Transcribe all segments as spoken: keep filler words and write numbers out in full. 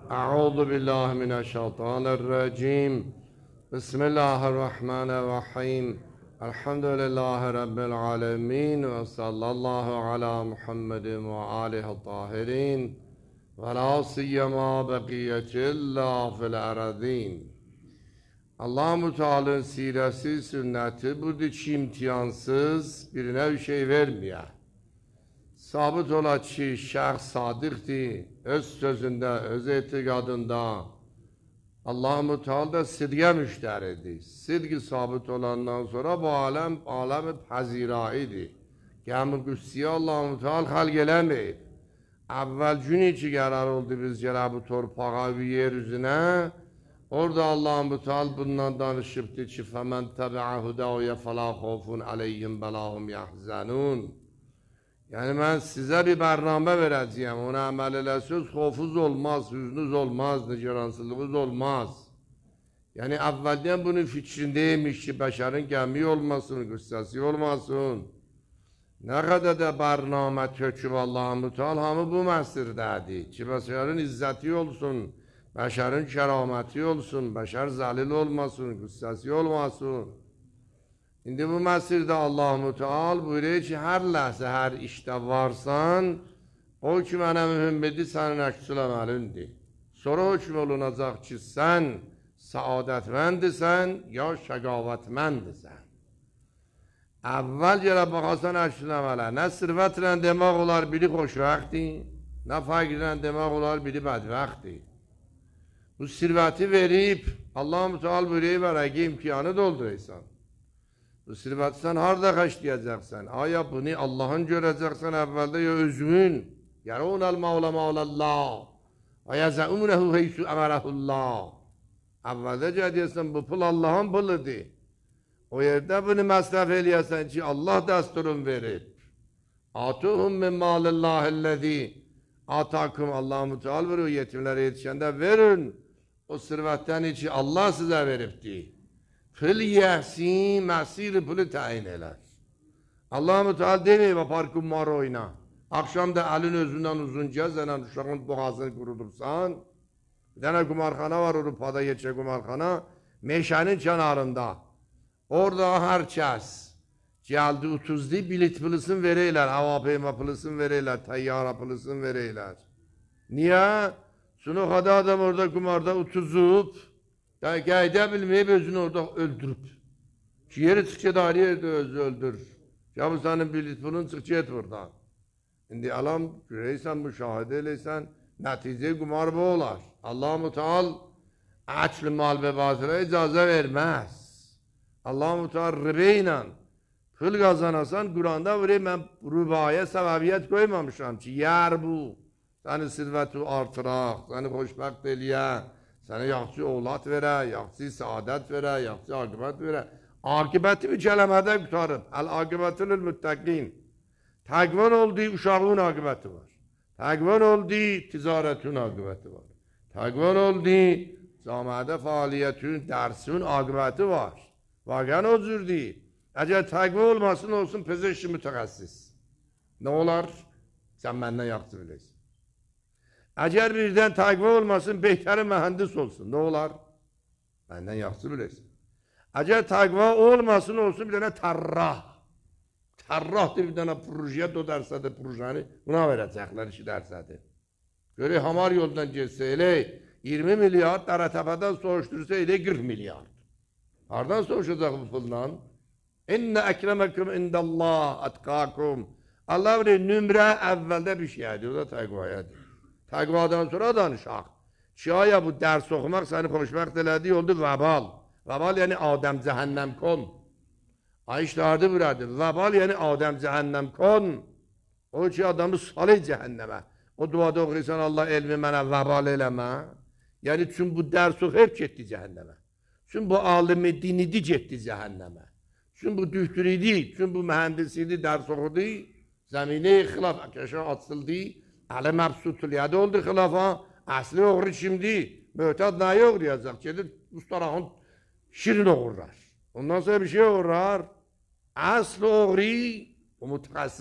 أعوذ بالله من الشيطان الرجيم بسم الله الرحمن الرحيم الحمد لله رب العالمين وصلى الله على محمد وآله الطاهرين ولا سيما بقية الله في الأرضين. Allah-u Teala'nın siresi, sünneti burada hiç imtihansız birine bir şey vermiyor. Sabit ola ki şəxs sadiqdir, öz sözündə, öz etiqadında. Allah-u Teala da sidqə müştəridir. Sidqi sabit olandan sonra bu aləm, aləmi pəziraidir. Qəmi qüssiyə Allah-u Teala xalq eləməyib. Əvvəl günü ki qərar oldu biz gələ bu torpağa və yer üzünə, orada Allah-u Teala bundan danışıbdır ki فَمَنْ تَبِعَ هُدَوْيَ فَلَا خَوْفٌ عَلَيْهِمْ وَلَا هُمْ يَحْزَنُونَ. Yani ben size bir bərnamə vereceğim, ona əməl eləsiniz, xofuz olmaz, hüznüz olmaz, nigeransızlığınız olmaz. Yani əvvəldən bunun fikrindeymiş ki, bəşərin qəmi olmasın, qüssəsi olmasın. Nə qədər də bərnamə töküb Allah-u Teala hamı bu məsirdədir ki, bəşərin izzəti olsun, bəşərin kəraməti olsun, bəşər zəlil olmasın, qüssəsi olmasın. İndi bu məsirdə Allah-u Teala buyuruyor ki, hər ləhzə, hər işdə varsan, o ki mənə mühümmədi sənin əksül əməlindir. Sonra hökm olunacaq ki, sən səadətməndirsən, ya şəqavətməndirsən. Əvvəl gələ baxasan əksül əmələ, nə sirvətlə demək olar, biri xoşvəxtdir, nə fəqirlə demək olar, biri bədvəxtdir. Bu sirvəti verib, Allah-u Teala buyuruyor, vərəqi imtihanı dolduraysan. Bu sirvəti sən harada xəşləyəcəksən? Aya bunu Allah'ın görəcəksən əvvəldə ya özün? Yərunəl mavlə mavləllah və yəzəunəhu heysu əmərəhullah. Əvvəldə gedəyəsən bu pul Allah'ın puludur. O yerdə bunu məsrəf eləyəsən ki Allah dəsturun verib. Atuhum min malillahilləzi atakum. Allah-u Teala verir, yetimlərə yetişəndə verin o sirvətdən ki Allah sizə veribdir. Fil yəhsin, məsir pulu təyin elər. Allah-u Teala deməyib, apar kummar oyna. Akşam da əlin özündən uzun gəzənən uşağın boğazını qurudursan, bir dənə kumarxana var, Avropada geçə kumarxana, meşənin kənarında. Orada hər kəs gəldi, otuzlu bilet pulısını verəylər, hava peyma pulısını verəylər, təyyara pulısını verəylər. Niyə? Çünki xada adam orada kumarda utuzub, qayda bilməyib özünü orada öldürüb. Ki yeri çıxı da yerde özü öldür. Ya bu senin bilet pulun çıx et buradan. İndi alam görəysən, müşahidə eləysən, nəticə qumar bu olar. Allah-u Teala əkl mal və basirə icazə verməz. Allah-u Teala ribə ilə pul qazanasan, Quranda buraya mən rübaya səbəbiyyət qoymamışam ki, yer bu, səni sirvəti artıraq, səni xoşbəxt eləyə, sənə yaxşı oğlat verə, yaxşı saadət verə, yaxşı aqibət verə. Aqibəti bir kələmədə qutarıb. Əl-aqibətül müttəqin. Təqvan olduğu uşağın aqibəti var. Təqvan olduğu ticarətin aqibəti var. Təqvan olduğu camiədə fəaliyyətin, dərsin aqibəti var. Vaqən o cür deyil. Əgər təqvan olmasın, olsun pezeşki mütəxəssis. Nə olar? Sən məndən yaxşı bilirsən. Əgər birdən təqva olmasın, behtəri mühəndis olsun. Nə olar? Məndən yaxşı bilirsin. Əgər təqva olmasın, olsun bir dənə tərrah. Tərrahdır bir dənə projeye o dərsədir, projeni buna verəcəklər iki dərsədir. Görək, hamar yoldan geçsə, elə iyirmi milyard, Dərətəpədən soğuşdursa, elə qırx milyard. Hardan soğuşacaq bu puldan? İnnə əkrəməküm indəllah ətqakum. Allah bilir, nümrə əvvəldə bir şeyədir, o da təqvayadır. Təqvadan sonra danışaq. Ki, aya bu dərs oxumaq səni xoşbəxt elədiyi oldu vəbal. Vəbal yəni Adəm cəhənnəm kon. Ay işlərdi buradır. Vəbal yəni Adəm cəhənnəm kon. O ki, adamı salih cəhənnəmə. O duada oxuysan Allah elmi mənə vəbal eləmə. Yəni, çünki bu dərs oxuyub getdi cəhənnəmə. Çünki bu alimi dinidi getdi cəhənnəmə. Çünki bu dühtür idi, çünki bu mühəndis idi, dərs oxudu. Zəmini xilaf kəşə açıldı. Əli məbsutuliyyədə oldu xilafa, əsli oğru şimdi, möhtəd nəyi oğrayacaq? Gedir, ustarağın şirin oğurlar. Ondan sonra bir şey oğurlar. Əsli oğru, bu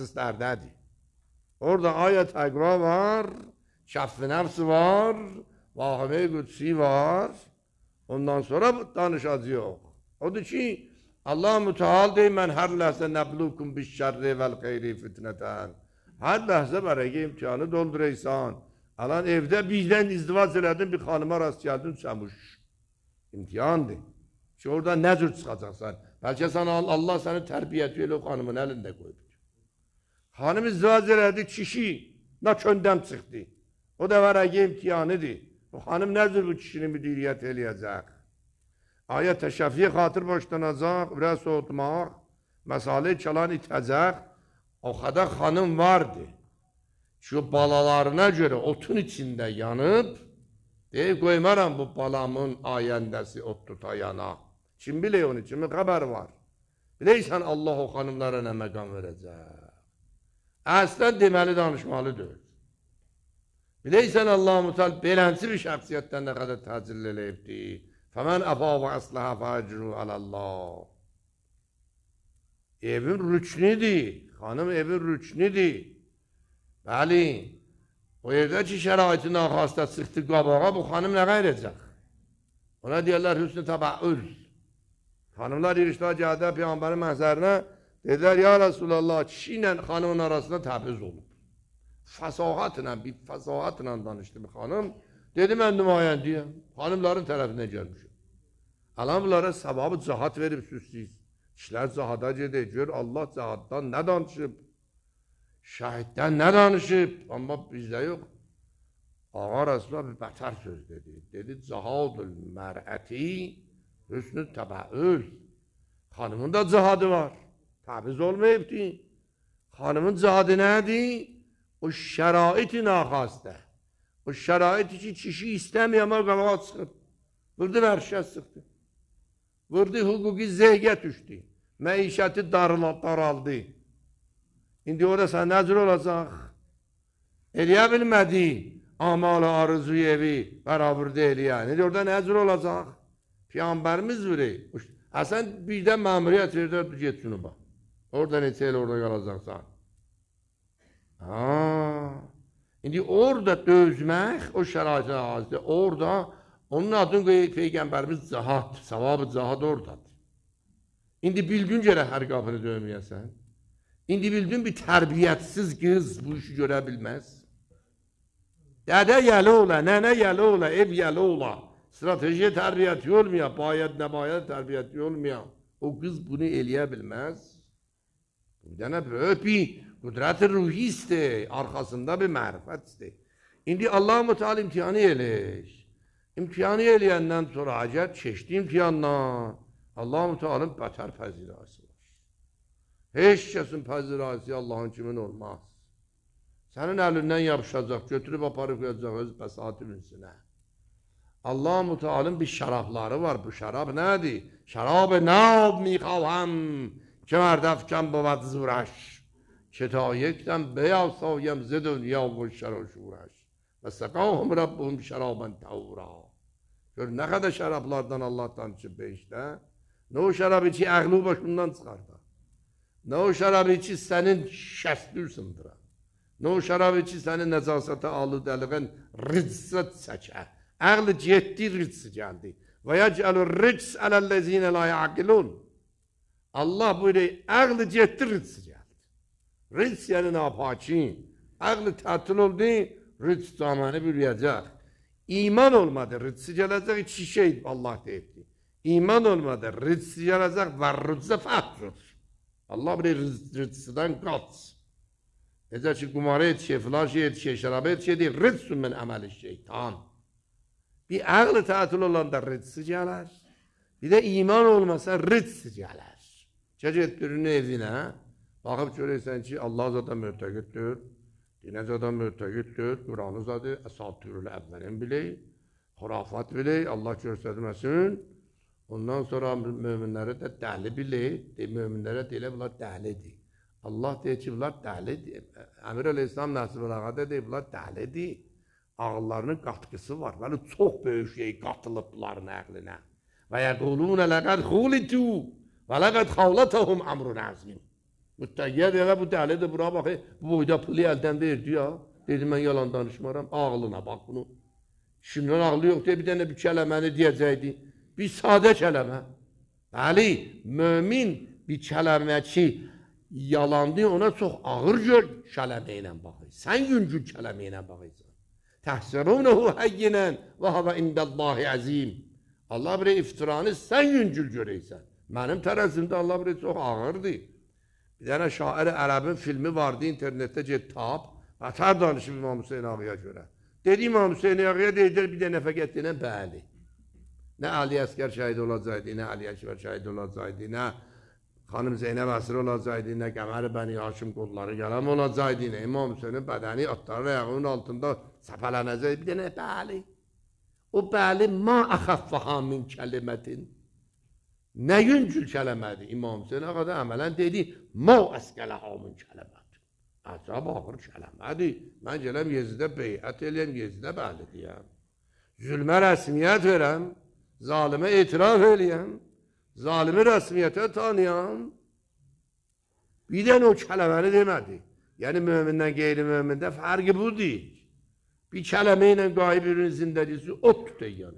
mütəxəssislərdədir. Orada ayət təqva var, şəff-i nəfs var, vahime kutsi var. Ondan sonra danışacağıq. Odur ki, Allah Müteal deyir, mən hər ləhsə nəblukum bis şərri vəl xeyri fitnətən. Hər ləhsə bərəqə imtihanı dolduraysan. Alan evdə bizdən izdivac elədin, bir xanıma rast gəldin, çəmuş. İmtihandır. Ki, orada nə cür çıxacaqsan? Bəlkə sana Allah səni tərbiyyəti elə o xanımın əlində qoyub. Xanım izdivac elədi, kişi naköndəm çıxdı. O da vərəqə imtihanıdır. O xanım nə cür bu kişini müdiriyyət eləyəcək? Ayət təşəfiyə xatır başlanacaq, biraz soğutmaq, məsale çalan itəcək. O qədər xanım vardı. Şu balalarına görə otun içində yanıb, deyib qoymaram bu balamın ayəndəsi ot tutayana. Kim bilir onun kimi xəbər var. Biləysən Allah o xanımlara nə məqam verəcək. Əslən deməli danışmalıdır. Biləysən Allah-u Müteal belənsi bir şəxsiyyətdən nə qədər təcil eləyibdi. Fəmən əfa və əsləhə fəcru aləllah. Evin rüknidir. Xanım evin rüknidir. Bəli, o evdə ki şəraitin axasda çıxdı qabağa, bu xanım nə qayrəcək? Ona deyərlər hüsnü təbəül. Xanımlar irişdə gəldə Peyğəmbərin məhzərinə dedilər, ya Rasulallah, kişi ilə xanımın arasında təbriz olub. Fəsahatla, bir fəsahatla danışdı bir xanım. Dedi, mən nümayəndiyəm, xanımların tərəfinə gəlmişim. Alam bunlara səbabı cahat verib süslüyüz. İşlər cahada gedək, gör Allah cahaddan nə danışıb, şəhiddən nə danışıb, amma bizdə yox. Ağa Rasulullah bir bətər söz dedi. Dedi, cahadül mərəti hüsnü təbəül. Xanımın da cahadı var, təbriz olmayıbdı. Xanımın cahadı nədir? O şəraiti naxastə. O şəraiti ki, kişi istəməyəm, o qabağa çıxıb. Vurdu vərşət sıxdı. Vurdu hüquqi zeyqət düşdü. Məişəti daraldı. İndi orada sən nəcür olacaq? Eləyə bilmədi. Amalı arzuyu evi bərabirdə eləyən. İndi orada nəcür olacaq? Peyğəmbərimiz verir. Həsən birdən məmuriyyət verir, get şunu bax. Orada neçə elə orada qalacaqsan. Haa. İndi orada dözmək, o şəraitin ağzıdır. Orada onun adını qoyub Peyğəmbərimiz cahad, savabı cahad oradadır. İndi bildin görə hər qapını dövməyəsən. İndi bildin bir tərbiyyətsiz qız bu işi görə bilməz. Dədə yəli ola, nənə yəli ola, ev yəli ola. Stratejiyə tərbiyyəti olmayan, bayəd, nə bayəd tərbiyyəti olmayan. O qız bunu eləyə bilməz. Bir dənə böyük bir qudrət-i ruhi istəyir, arxasında bir mərifət istəyir. İndi Allah-u Müteal imtihanı eləyir. İmtihanı eləyəndən sonra acət keçdi imtihandan. Allah-u Mütealın bətər fəzilası var. Heç kəsin fəzilası Allahın kimin olmaz. Sənin əlindən yapışacaq, götürüb aparıb qoyacaq öz bəsatın üstünə. Allah-u Mütealın bir şərabları var. Bu şərab nədir? Şərab-ı nab mixavəm ki mərdəfkən بود زورش که تا یک دم بیاسایم ز دنیا و شر و شورش و سقاهم ربهم شرابا طهورا. Gör nə qədər şərablardan Allahdan içib beşdə. Nə o şərab içi əqli başından çıxarda. Nə o şərab içi sənin şəsli sındıra. Nə o şərab içi sənin nəcasətə aludəliğin rıcsət çəkə. Əqli getdi rıcsı gəldi. Və yəcəlur rıcs ələl-ləzinə la yaqilun. Allah buyuruyor, əqli getdi rıcsı gəldi. Rıcs yəni napakin. Əqli tətil oldu, rıcs zamanı bürüyəcək. İman olmadı, rıcsı gələcək, iki şey Allah deyibdi. İman olmadı, rıcsı gələcək və rıcsı fəhcur. Allah bilir rıcsıdan qaç. Necə ki, qumara etişə, filan şey etişə, şərabə etişə deyir, rıcsın mən əməli şeytan. Bir əqli tətil olanda rıcsı gələr, bir də iman olmasa rıcsı gələr. Gecət birinin evinə, baxıb görürsən ki, Allah zaten mütəqiddir, dinə zaten mütəqiddir, Quranı zaten əsatürül əvvəlin bilək, xurafat bilək, Allah göstərməsin. Ondan sonra möminləri də dəli bilək, möminlərə deyilə bunlar dəlidir. Allah deyir ki, bunlar dəlidir. Əmir Əl-İslam Nəsibül Ağada deyir, bunlar dəlidir. Ağıllarının qatqısı var, bəli çox böyük şey qatılıb bunların əqlinə. Və yəqulunə ləqəd xulitu və ləqəd xavlətəhum əmrun əzmin. Müttəqiyyə deyir, bu dəlidir, bura baxı, bu boyda pılı əldən verdi ya. Dedi, mən yalan danışmaram, ağlına bax bunu. Şimdiden ağlı yox deyə bir dənə bir kələməni deyəcəkdi. Bir sadə kələmə. Bəli, mömin bir kələmə ki, yalandı, ona çox ağır gör kələmə ilə baxır. Sən yüngül kələmə ilə baxırsan. Təhsəbunehu həyyinən və havə indəllahi əzim. Allah bir iftiranı sən yüngül görəysən. Mənim tərəzimdə Allah bir çox ağırdır. Bir dənə şair ərəbin filmi vardı, internetdə get tap. Ətər danışıb İmam Hüseyin ağaya görə. Dedi İmam Hüseyin ağaya deyirlər bir dənə fəqət deyilən bəli. Nə Ali Əsgər şəhid olacaqdı, nə Ali Əkbər şəhid olacaqdı, nə xanım Zeynəb Əsir olacaqdı, nə Qəmər Bəni Haşim qolları yaram olacaqdı, nə İmam Hüseynin bədəni atların ayağının altında səpələnəcəkdi. Bir dənə bəli. O bəli ma əxəffəha min kəlimətin. Nə yüngül kələmədir İmam Hüseyin ağa da əmələn dedi ma əskələha min kəlimətin. Əcəb ağır kələmədir. Mən gələm Yezidə beyət eləyəm, Yezidə bəli deyəm. Zülmə rəsmiyyət verəm, zalimə etiraf eləyəm, zalimi rəsmiyyətə tanıyam. Bir dənə o kələməni demədi. Yəni mömindən qeyri-mömində fərqi bu deyil. Bir kələmə ilə qayıb birinin zindəlisi ot tutay yəni.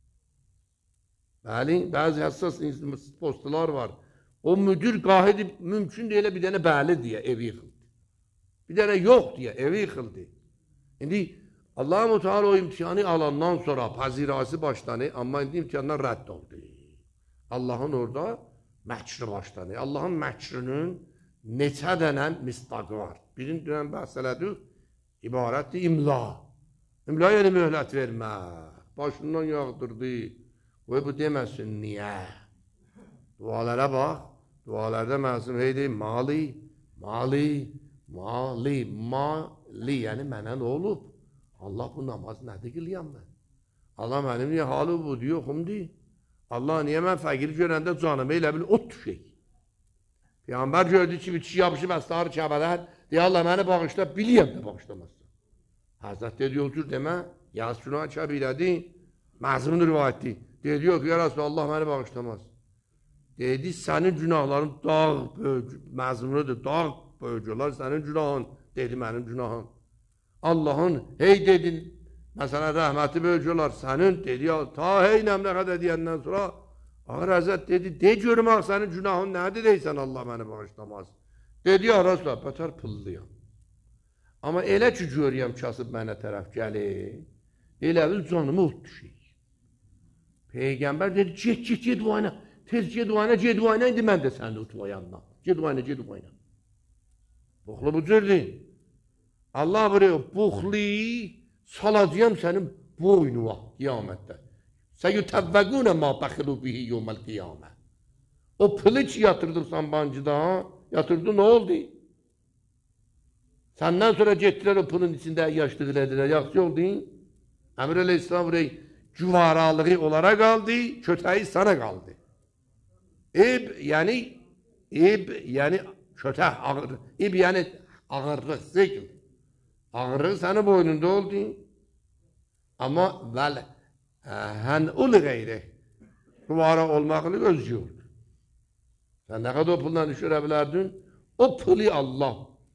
Bəli, bəzi həssas postlar var. O müdür qahidi mümkün deyilə bir dənə bəli deyə evi yıxıldı. Bir dənə yox deyə evi yıxıldı. İndi Allah-u Teala o imtihanı alandan sonra pazirası başlanır, amma indi imtihandan rədd oldu. Allahın orada məkrü başlanır. Allahın məkrünün neçə dənə misdaqı var. Birini dünən bəhs elədik, ibarətdir imla. İmla yəni möhlət vermə. Başından yağdırdı. Qoy bu deməsin, niyə? Dualara bax. Dualarda məsum heydi, mali, mali, mali, mali. Yəni mənə nə olub? Allah bu namaz nədir qılıyam mən? Allah mənim niyə halı bu diyor, yoxumdur. Allah niyə mən fəqir görəndə canımı elə bil ot düşək. Peyğəmbər gördü ki, bir kişi yapışıb əstarı kəbələr, deyə Allah məni bağışla, biliyəm də bağışlamazsın. Həzrət dedi, otur demə, yaz günah kəbirədi, məzmun rivayətdir. Dedi, yox, ya Rasulallah məni bağışlamaz. Dedi, sənin günahların dağ böyük, məzmunudur, dağ böyük olar, sənin günahın, dedi, mənim günahım. Allahın, hey dedin, məsələn, rəhməti böyük olar, sənin, dedi, ya, ta hey nəmlə qədər deyəndən sonra, Ağır Həzrət dedi, de görüm ağ, sənin günahın nədir deysən, Allah məni bağışlamaz. Dedi, ya Rasulallah, bətər pıllıyam. Amma elə ki, görüyəm kasıb mənə tərəf gəlir, elə bil canımı ot düşür. Peyğəmbər dedi, get, get, get duayına, tez get duayına, get duayına, indi mən də sənin utvayanla. Get duayına, get duayına. Buxlu bu cürdür. Allah buraya, buxlu salacağım sənin boynuna, qiyamətdə. Səyütəvvəqunə ma bəxilu bihi yevməl qiyamə. O pılı ki yatırdırsan bancıda, yatırdı, nə oldu? Səndən sonra getdilər o pılın içində yaşlıq elədilər, yaxşı oldu. Əmir Əleyhisselam buraya güvaralığı onlara qaldı, kötəyi sana qaldı. Eb, yəni, eb, yəni kötək, ağır, eb, yəni ağırlıq, zikr. Ağırlıq sənin boynunda oldu. Amma vələ, hən ulu qeyri, güvara olmaqlı öz yurdu. Sən nə qədər o puldan düşürə bilərdin? O pılı Allah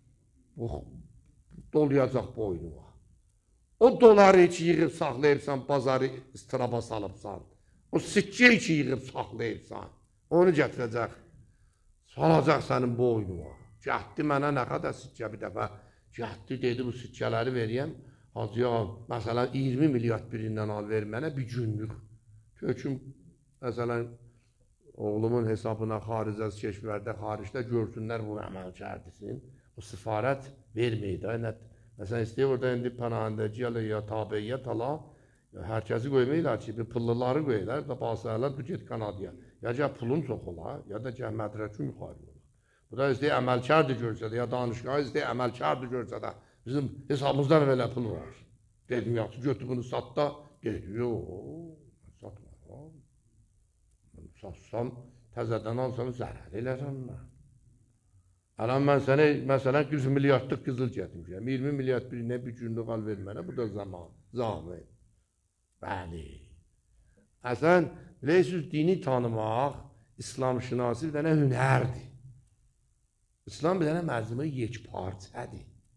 dolayacaq boynuna. O doları heç yığıb saxlayırsan, bazarı istiraba salıbsan. O sikkə heç yığıb saxlayırsan. Onu gətirəcək, salacaq sənin boynuna. Gətdi mənə nə qədər sikkə bir dəfə, gətdi dedi bu sikkələri veriyəm. Hacıya, məsələn, iyirmi milyard birindən al ver mənə bir günlük. Töküm, məsələn, oğlumun hesabına xaricəz keşvərdə, xaricdə görsünlər bu əməl kərdisin. O sifarət verməydi. Məsələn, istəyir orada indi pənahəndəci ya tabiyyət ala, hər kəsi qoymayırlar ki, bir pıllıları qoyurlar, da basarlar, bu get Kanadaya. Ya gəl pulun çox olar, ya da gəl mədrəkün yuxarı olar. Bu da istəyir əməlkardır görsə də, ya danışqahı istəyir əməlkardır görsə də, bizim hesabımızdan belə pul var. Dedim, yaxşı, götür bunu sat da, dedi, yox, satma. Satsam, təzədən alsam, zərər eləsəm mən. Ələn, mən sənə, məsələn, yüz milyardlıq qızıl gətirmişəm, iyirmi milyard birinə bir günlük al vermənə, bu da zaman, zahmet. Bəli. Əsən, bilirsiniz, dini tanımaq, İslam şinasi bir dənə hünərdir. İslam bir dənə məzmə yekparçədir.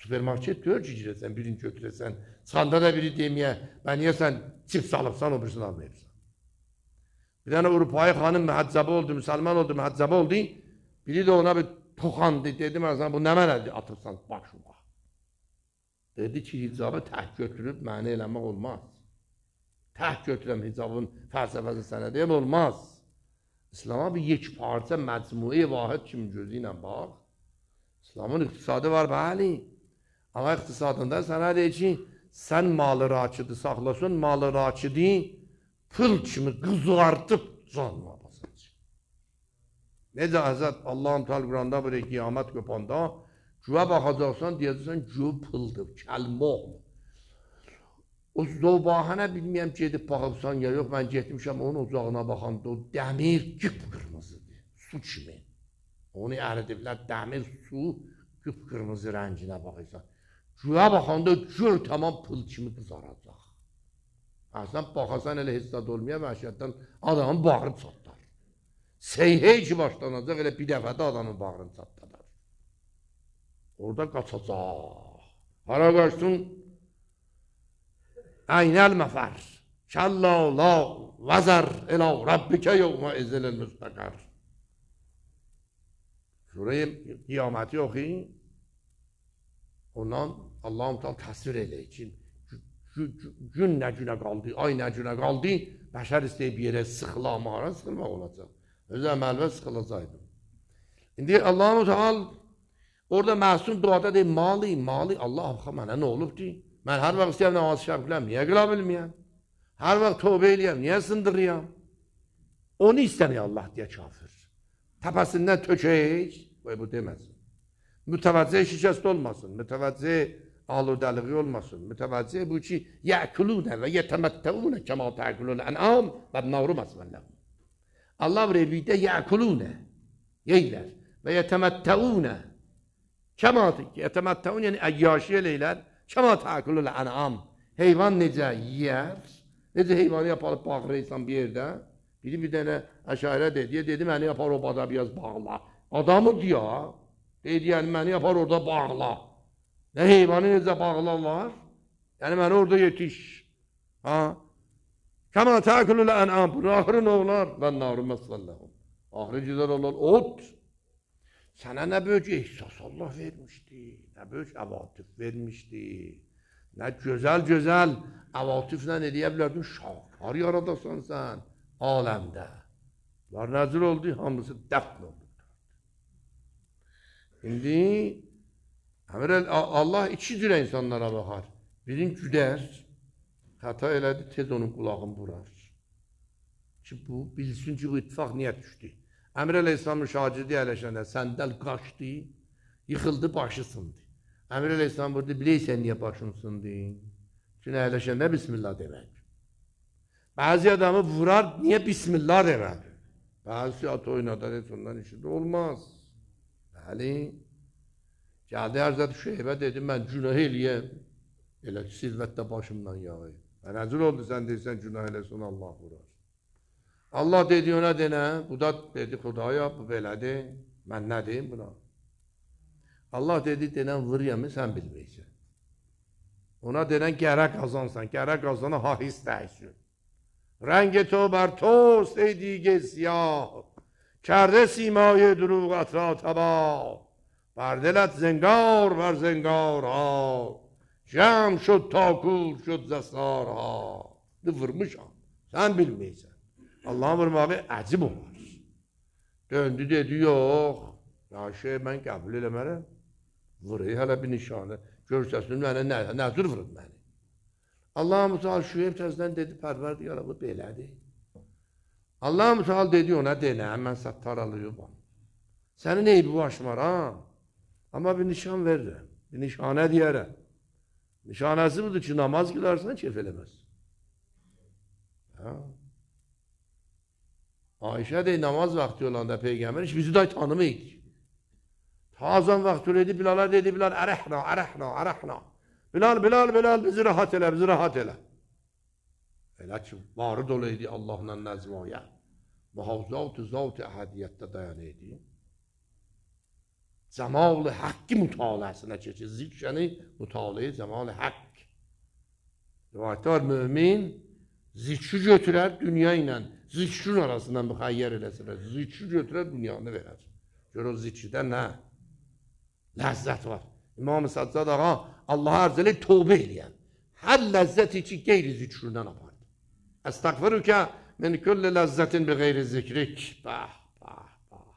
Supermarket gör ki girəsən, birini götürəsən. Çıxanda da biri deməyə, mən niyə sən çips alıbsan, o birisini almayırsan. Bir dənə Avropalı xanım mühəccəbə oldu, müsəlman oldu, mühəccəbə oldu. Biri də ona bir toxandı, dedi, mən bu nə mənədir atırsan başıma. Dedi ki, hicabı tək götürüb məni eləmək olmaz. Tək götürəm hicabın fəlsəfəsi sənə deyəm, olmaz. İslam'a bir yekparça məcmui vahid kimi gözü ilə bax. İslamın iqtisadı var, bəli. Ama iqtisadında sənə deyir ki, sən malı rakidi saxlasın, malı rakidi pıl kimi qızartıb canına basacaq. Necə Həzrət Allah'ın Teala Qur'anda bir qiyamət qopanda güvə baxacaqsan, deyəcəksən güv pıldır, kəlmə olmur. O zobahənə bilməyəm gedib baxıbsan ya yox, mən getmişəm onun ocağına baxanda o dəmir qıpqırmızıdır, su kimi. Onu əridiblər, dəmir su qıpqırmızı rənginə baxırsan. Güvə baxanda gör tamam pıl kimi qızaracaq. Əslən baxasan elə hissat olmaya vəhşətdən adamın bağrı çatlar. Seyhey ki başlanacaq elə bir dəfədə adamın bağrını çatlar. Orada qaçacaq. Hara qaçsın? Aynəl məfər. Kəllə la vəzər elə Rabbikə yevmə izilil müstəqər. Şurayı qiyaməti oxuyun. Ondan Allah'ım Teala təsvir eləyir ki, gün nə günə qaldı, ay nə günə qaldı, bəşər istəyib yerə sıxılamağa, sıxılmaq olacaq. Özü əməlvə sıxılacaqdı. İndi Allah'ım Teala orada məsum duada deyir, mali, mali, Allah axı mənə nə olubdur? Mən hər vaxt istəyəm namaz şəb biləm, niyə qıla bilməyəm? Hər vaxt tövbə eləyəm, niyə sındırıyam? Onu istəmiyor Allah deyə kafir. Təpəsindən tökək, bu deməsin. Mütəvəccih şikəst olmasın, mütəvəccih aludəliği olmasın, mütəvəccih bu ki, yəkulunə və yətəməttəunə kəma təəkulunə ənam və navru məsələm. Allah birlikdə yəkulunə, yeylər və yətəməttəunə kəma yətəməttəun yəni əyyyaşi eləylər, kəma təəkulunə ənam. Heyvan necə yiyər, necə heyvanı yapalıb bağırırsan bir yerdə, biri bir dənə əşairə dedi, dedi, məni yapar o bada biraz bağla. Adamı diyor, dedi, yəni məni yapar orada bağla. Nə heyvanı necə bağlarlar? Yəni məni orada yetiş. Kəmə təəkulul ən'am. Bunun axırı nə olar? Mən narım məsəlləhum. Axırı güzel olar, ot. Sənə nə böyük ehsas Allah vermişdi, nə böyük əvatif vermişdi. Nə gözəl-gözəl əvatiflə eləyə bilərdin, şahkar yaradasan sən aləmdə. Bunlar nəzir oldu, hamısı dəfn oldu. İndi Allah iki cürə insanlara baxar. Birin güdər, xəta elədi, tez onun qulağını vurar. Ki bu, bilsin ki bu ittifaq niyə düşdü? Əmr Əleyhisselamın şagirdi əyləşəndə səndəl qaçdı, yıxıldı, başı sındı. Əmr Əleyhisselam burada biləysən niyə başın sındı? Çünki əyləşəndə Bismillah demək. Bəzi adamı vurar, niyə Bismillah demək? Bəzi at oynadan heç ondan işi də olmaz. Bəli, gəldi Həzrət Şeybə dedi, mən günah eləyəm, elə ki, silvətdə başımdan yağıyım. Və nəzir oldu, sən deyirsən, günah eləsin, Allah vurar. Allah dedi ona denə, bu da dedi, Xudaya, bu belədir, mən nə deyim buna? Allah dedi, denən vuruyamı, sən bilməyəcəksən. Ona denən gərə qazansan, gərə qazana hahis dəysin. Rəngi to bər tost ey دیگه سیاه کرده سیمای دروغت را تباه بر دلت زنگار بر زنگارها جمع شد تا کور شد زستارها. Vurmuşam, sen bilmeysen. Allah'ın vurmağı acib olar. Döndü dedi, yox, ya şey mən qəbul eləmərəm. Vuruyor hələ bir nişanı. Görsəsin mənə nə, nəzir vurub məni. Allah-u Teala Şüeyb təzdən dedi, pərverdigar bu belədir. Allah-u Teala dedi ona, denə, mən sattar alıyım. Sənin eybi başmaram, amma bir nişan verirəm, bir nişanə deyərəm. Nişanəsi budur ki, namaz qılarsan, keyf eləməz. Ayşə deyir, namaz vaxtı olanda Peyğəmbər, hiç bizi day tanımayıq. Tazan vaxtı öyleydi, Bilal'a dedi, Bilal, ərəhna, ərəhna, ərəhna. Bilal, Bilal, Bilal, bizi rahat elə, bizi rahat elə. Elə ki, varı dolaydı Allah'la nəzmaya. Muhafzat-ı zat-ı əhədiyyətdə dayan idi. Cemal-ı Hakkı mütaləsində keçir. Zikr yəni mütaliə Cemal-ı Haqq. Rivayətdə var, mümin zikri götürər dünya ilə, zikrin arasından müxəyyər eləsələr, zikri götürər dünyanı verər. Gör o zikridə nə? Ləzzət var. İmam-ı Səccad ağa Allah'a arz elə tövbə eləyən. Hər ləzzəti ki, qeyri zikrindən apardı. Əstəğfirükə min külli ləzzətin bi qeyri zikrik. Bəh, bəh, bəh.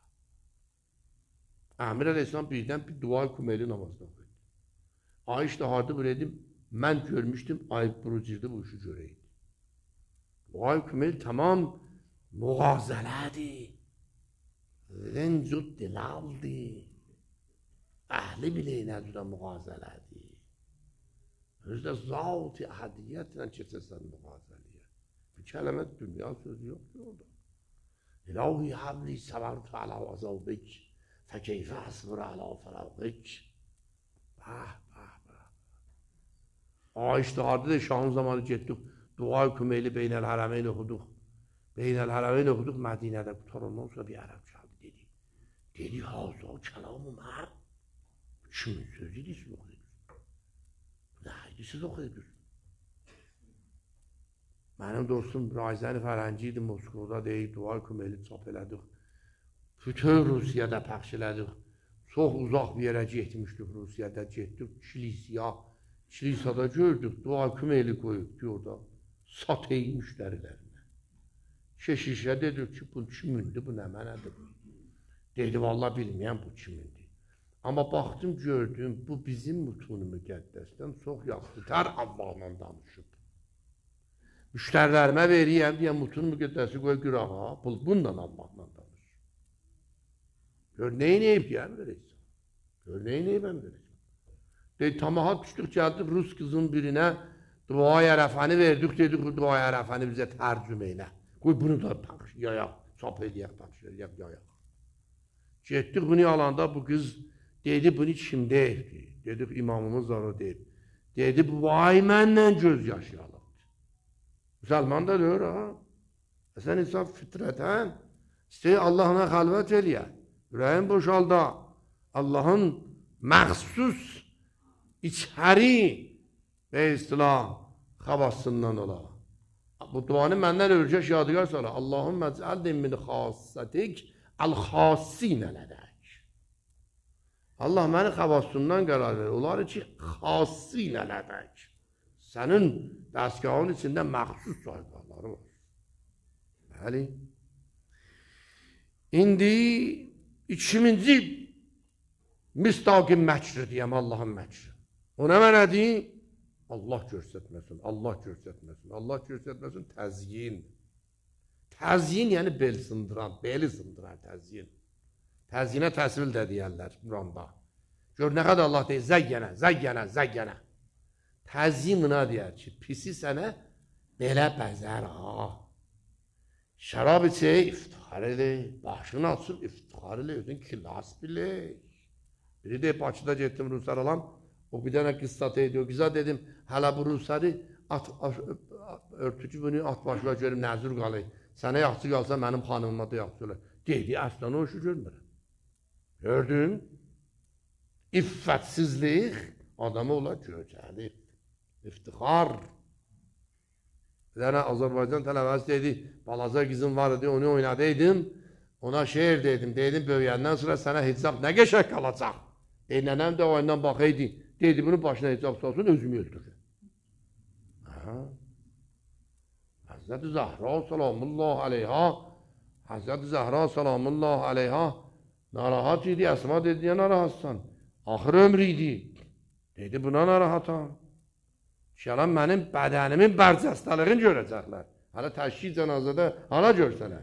Əmir Əleyhisselam birdən bir dua-i kümeli namazda oxuydu. Ay iştihardı bu dedim, mən görmüşdüm, ayıb burucirdi bu işi görəydi. Dua-i kümeli tamam müğazələdir. Rencud dilaldir. Əhli bileynəcüdə müğazələdir. Özdə zat-ı əhədiyyətlə keçəsən müğazəliyə. Bir kələmə dünya sözü yoxdur orada. İlahi həvli səvərtu alə vəzavbik fəkeyfə əsvir alə fərəvqik. Bəh, bəh, bəh. Ay iştihardı da şahın zamanı getdik. Dua-i kümeyli Beynəl-Hərəmeyn oxuduq. Beynəl-Hərəmeyn oxuduq Mədinədə. Qutarından sonra bir ərəb çaldı dedi. Dedi, hazı o kəlamı məhər. Kimin sözüydü, siz oxuyudunuz? Nəydi, siz oxuyudunuz? Mənim dostum Rayzəni Fərənci idi, Moskvada deyib, dua-i kümeyli çap elədik. Bütün Rusiyada pəxş elədik. Çox uzaq bir yerə getmişdik Rusiyada, getdik Kilisiya. Kilisiyada gördük, dua-i kümeyli qoyub ki, orada satayı müştərilərinə. Keşişə dedik ki, bu kimindir, bu nə mənədir? Dedi, valla bilməyəm bu kimindir. Amma baxdım, gördüm, bu bizim mütun-u müqəddəsdən çox yaxşıdır, Allahla danışıb. Müştərilərimə veriyəm, deyəm, mütun-u müqəddəsi qoy qırağa, bununla Allahla danış. Gör, neyin eyib ki, əmr verəcəm? Gör, neyin eyib əmr verəcəm? Dedi, tamahat düşdük, gəldik Rus qızın birinə, dua-i ərəfəni verdik, dedik, dua-i ərəfəni bizə tərcümə elə. Qoy, bunu da pəxş, yayaq, çap eləyək, pəxş eləyək, yayaq. Getdik, bunu alanda bu qız dedi, bunu kim deyibdi? Dedik, imamımız var o deyib. Dedi, vay məndən göz yaşı alıb. Müsəlman da deyir, ha? Sən insan fitrətən, istəyir Allahına xəlvət eləyə. Ürəyin boşalda, Allahın məxsus içəri və istilah xabasından ola. Bu duanı məndən örgəş yadigar sonra, Allahümmə cəldin min xassətik əl-xassin ələdək. Allah məni xabasından qərar verir. Onları ki, xassin ələdək. Sənin dəstgahın içində məxsus sayqaları var. Bəli. İndi ikinci müstaqim məkri deyəm, Allahın məkri. O nə mənədir? Allah görsətməsin, Allah görsətməsin, Allah görsətməsin, təzyin. Təzyin yəni bel sındıran, beli sındıran təzyin. Təzyinə təsvil də deyərlər Quranda. Gör, nə qədər Allah deyir, zəyyənə, zəyyənə, zəyyənə. Təzyin buna deyər ki, pisi sənə belə bəzər, ha. Şərab içək, iftihar elək, başını açıb, iftihar elək, özün kilas bilək. Biri deyib, Bakıda getdim, Ruslar alam, o bir dənə qıssat eydi, o qıza dedim, hələ bu Rusları örtücü bunu at başına görüm, nəzür qalay. Sənə yaxşı qalsa, mənim xanımıma da yaxşı olar. Deydi, əslən o işi görmürəm. Gördün? İffətsizlik adamı olar göcəlir. İftixar. Bir dənə Azərbaycan tələbəsi dedi, balaca qızım var idi, onu oynadıydım. Ona şeir dedim, dedim, böyüyəndən sonra sənə hicab nə qəşək qalacaq? Deyil, nənəm də o oyundan baxıydı. Deydi, bunun başına hicab salsın, özümü öldürür. Həzrət-i Zəhra salamullah aleyha, Həzrət-i Zəhra salamullah aleyha narahat idi, Əsma dedi, ya narahatsan? Axır ömrü idi. Dedi, buna narahatam. Şəlan mənim bədənimin bərcəstəliyini görəcəklər. Hələ təşkil cənazədə hala görsələr.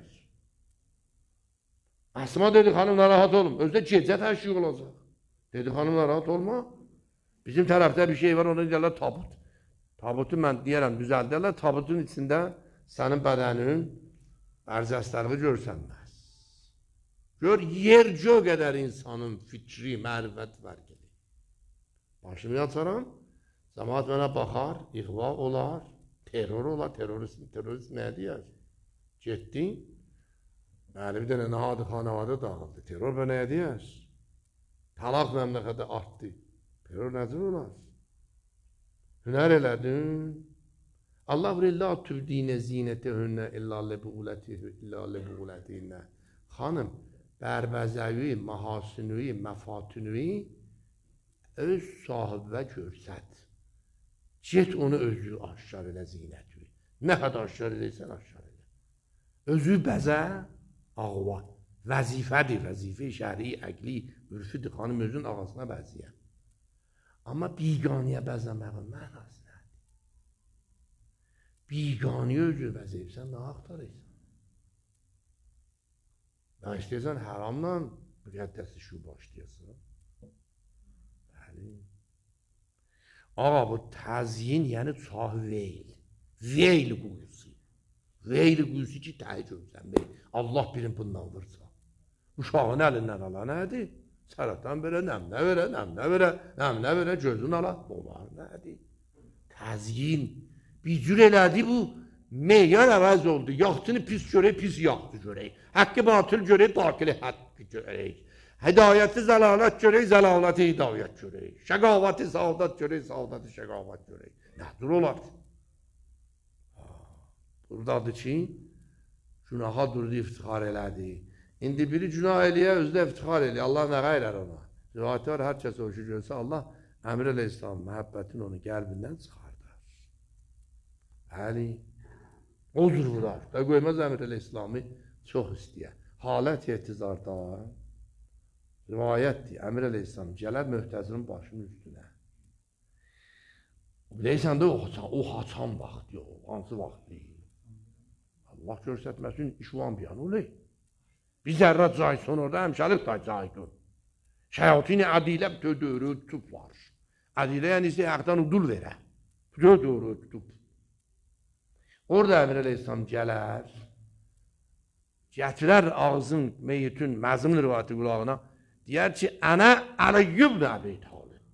Əsma dedi, xanım narahat olun. Özdə gecə təşkil olacaq. Dedi, xanım narahat olma. Bizim tərəfdə bir şey var, onu deyərlər tabut. Tabutu mən deyərəm, düzəldərlər, tabutun içində sənin bədəninin bərcəstəliyi görsənməz. Gör, yer gö qədər insanın fikri, mərifət fərqidir. Başımı açaram, cəmaat mənə baxar, iğva olar, terror olar, terörist, terörist nə deyər? Getdin, bəli bir dənə nahadı xanavada dağıldı, terror bə nə deyər? talaq məmləkədə artdı. Pero nədir olar? Hünər elədin. Allah buyurur, la tübdinə zinətəhünnə illə lebuğulətinə. Xanım, bərbəzəvi, məhasünüvi, məfatünüvi öz sahibə görsət. Get onu özü aşkar elə zinətüvi. Nə qədər aşkar edirsən aşkar elə. Özü bəzə, ağva. Vəzifədir, vəzifə şəri, əqli, ürfüdür. Xanım özün ağasına bəziyəm. Amma biqaniyə bəzəməğin mənası nədir? Biqaniyə özü bəzəyirsən, nə axtarırsan? Nə istəyirsən, həramla müqəddəsi şu başlayasın. Bəli. Ağa, bu təzyin, yəni çahı veyl. Veyl quyusu. Veyl quyusu ki, təəccübsən. Allah birin bundan vursa. Uşağın əlindən ala nədir? Sərətdən verə, nəmnə verə, nəmnə verə, nəmnə verə, gözün ala. Bunlar nədir? Təzyin. Bir cür elədi bu, meyyar əvəz oldu. Yaxtını pis görək, pis yaxtı görək. Haqqı batıl görək, batili haqqı görək. Hidayəti zəlalət görək, zəlaləti hidayət görək. Şəqavəti saadət görək, saadəti şəqavət görək. Nədir olar? Buradadır ki, günaha durdu, iftixar elədi. İndi biri günah eləyə, özü də iftixar eləyə. Allah nə qayrar ona? Rivayət var, hər kəs o işi görsə, Allah Əmir əleyhissalam məhəbbətin onu qəlbindən çıxardar. Bəli, o cür vurar. Və qoymaz Əmir əleyhissalamı çox istəyər. Halət etizarda, rivayətdir, Əmir əleyhissalam gələr möhtəzirin başının üstünə. Biləysən də o haçan vaxt yox, hansı vaxt deyil. Allah görsətməsin, işvan bir an olay. Bir zərrə cayson orada, həmşəlik da caydun. Şəyatin-i adilə dödürü tutub var. Adilə yəni isə haqdan udul verə. Dödürü tutub. Orada Əmir əleyhissalam gələr, gətirər ağzın, meyitin, məzmun rivayəti qulağına, deyər ki, ənə Əliyyub Nəbi Talib.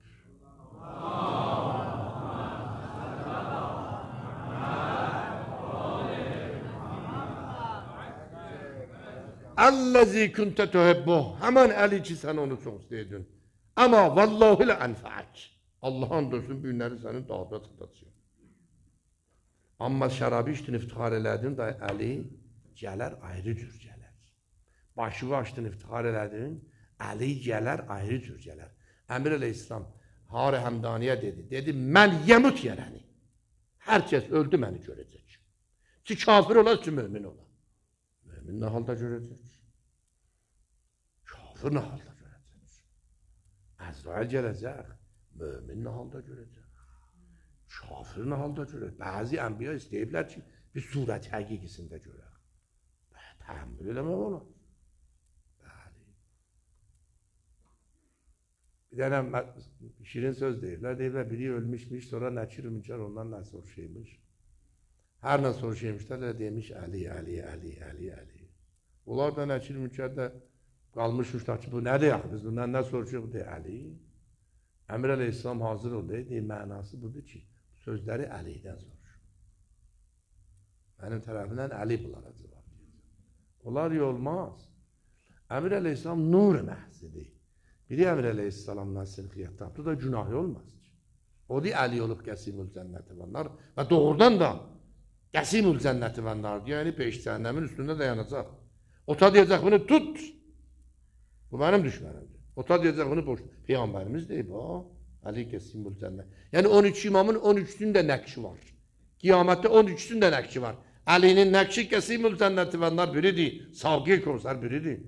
Əl-ləzi küntə təhəbbuh. Həmən Əli ki, sən onu çox istəydin. Amma vallahi lə ənfəək. Allah'ın dostun bu günləri sənin dağda çıxdacaq. Amma şərabı içdin, iftixar elədin, da Əli gələr, ayrı cür gələr. Başını açdın, iftixar elədin, Əli gələr, ayrı cür gələr. Əmir əleyhissalam Har-ı Həmdaniyə dedi, dedi, mən yəmut yerəni. Hər kəs öldü, məni görəcək. Ki kafir olar, ki mömin olar. Mömin nə halda görəcək? Kafir nə halda görəcək? Əzrail gələcək, mömin nə halda görəcək? Kafir nə halda görəcək? Bəzi ənbiya istəyiblər ki, bir surət həqiqisində görək. Təhəmmül eləmək olar. Bəli. Bir dənə şirin söz deyirlər, deyirlər, biri ölmüşmüş, sonra Nəkir Münkar ondan nə soruşuymuş. Hər nə soruşuymuşlar, demiş, Əli, Əli, Əli, Əli, Əli. Onlar da Nəkir Münkar da qalmışmışlar ki, bu nədir yaxı, biz bundan nə soruşuq, deyir, Əli. Əmir əleyhissalam hazır oldu, deyir, mənası budur ki, sözləri Əlidən soruş. Mənim tərəfindən Əli bunlara cavab deyir. Onlar olmaz. Əmir əleyhissalam nur məhzidir. Biri Əmir əleyhissalamdan silqiyyət tapdı da günahı olmaz ki. O deyir, Əli olub qəsimül cənnəti vanlar və doğrudan da qəsimül cənnəti vanlar diyor, yəni beş cəhənnəmin üstündə dayanacaq. Ota deyəcək bunu tut. Bu mənim düşmənimdir. Ota deyəcək bunu boş. Peyğəmbərimiz deyib, o. Əli qəsimül cənnət. Yəni on üç imamın on üçünün də nəqşi var. Qiyamətdə on üçünün də nəqşi var. Əlinin nəqşi qəsimül cənnəti vanlar biridir. Savqi Kövsər biridir.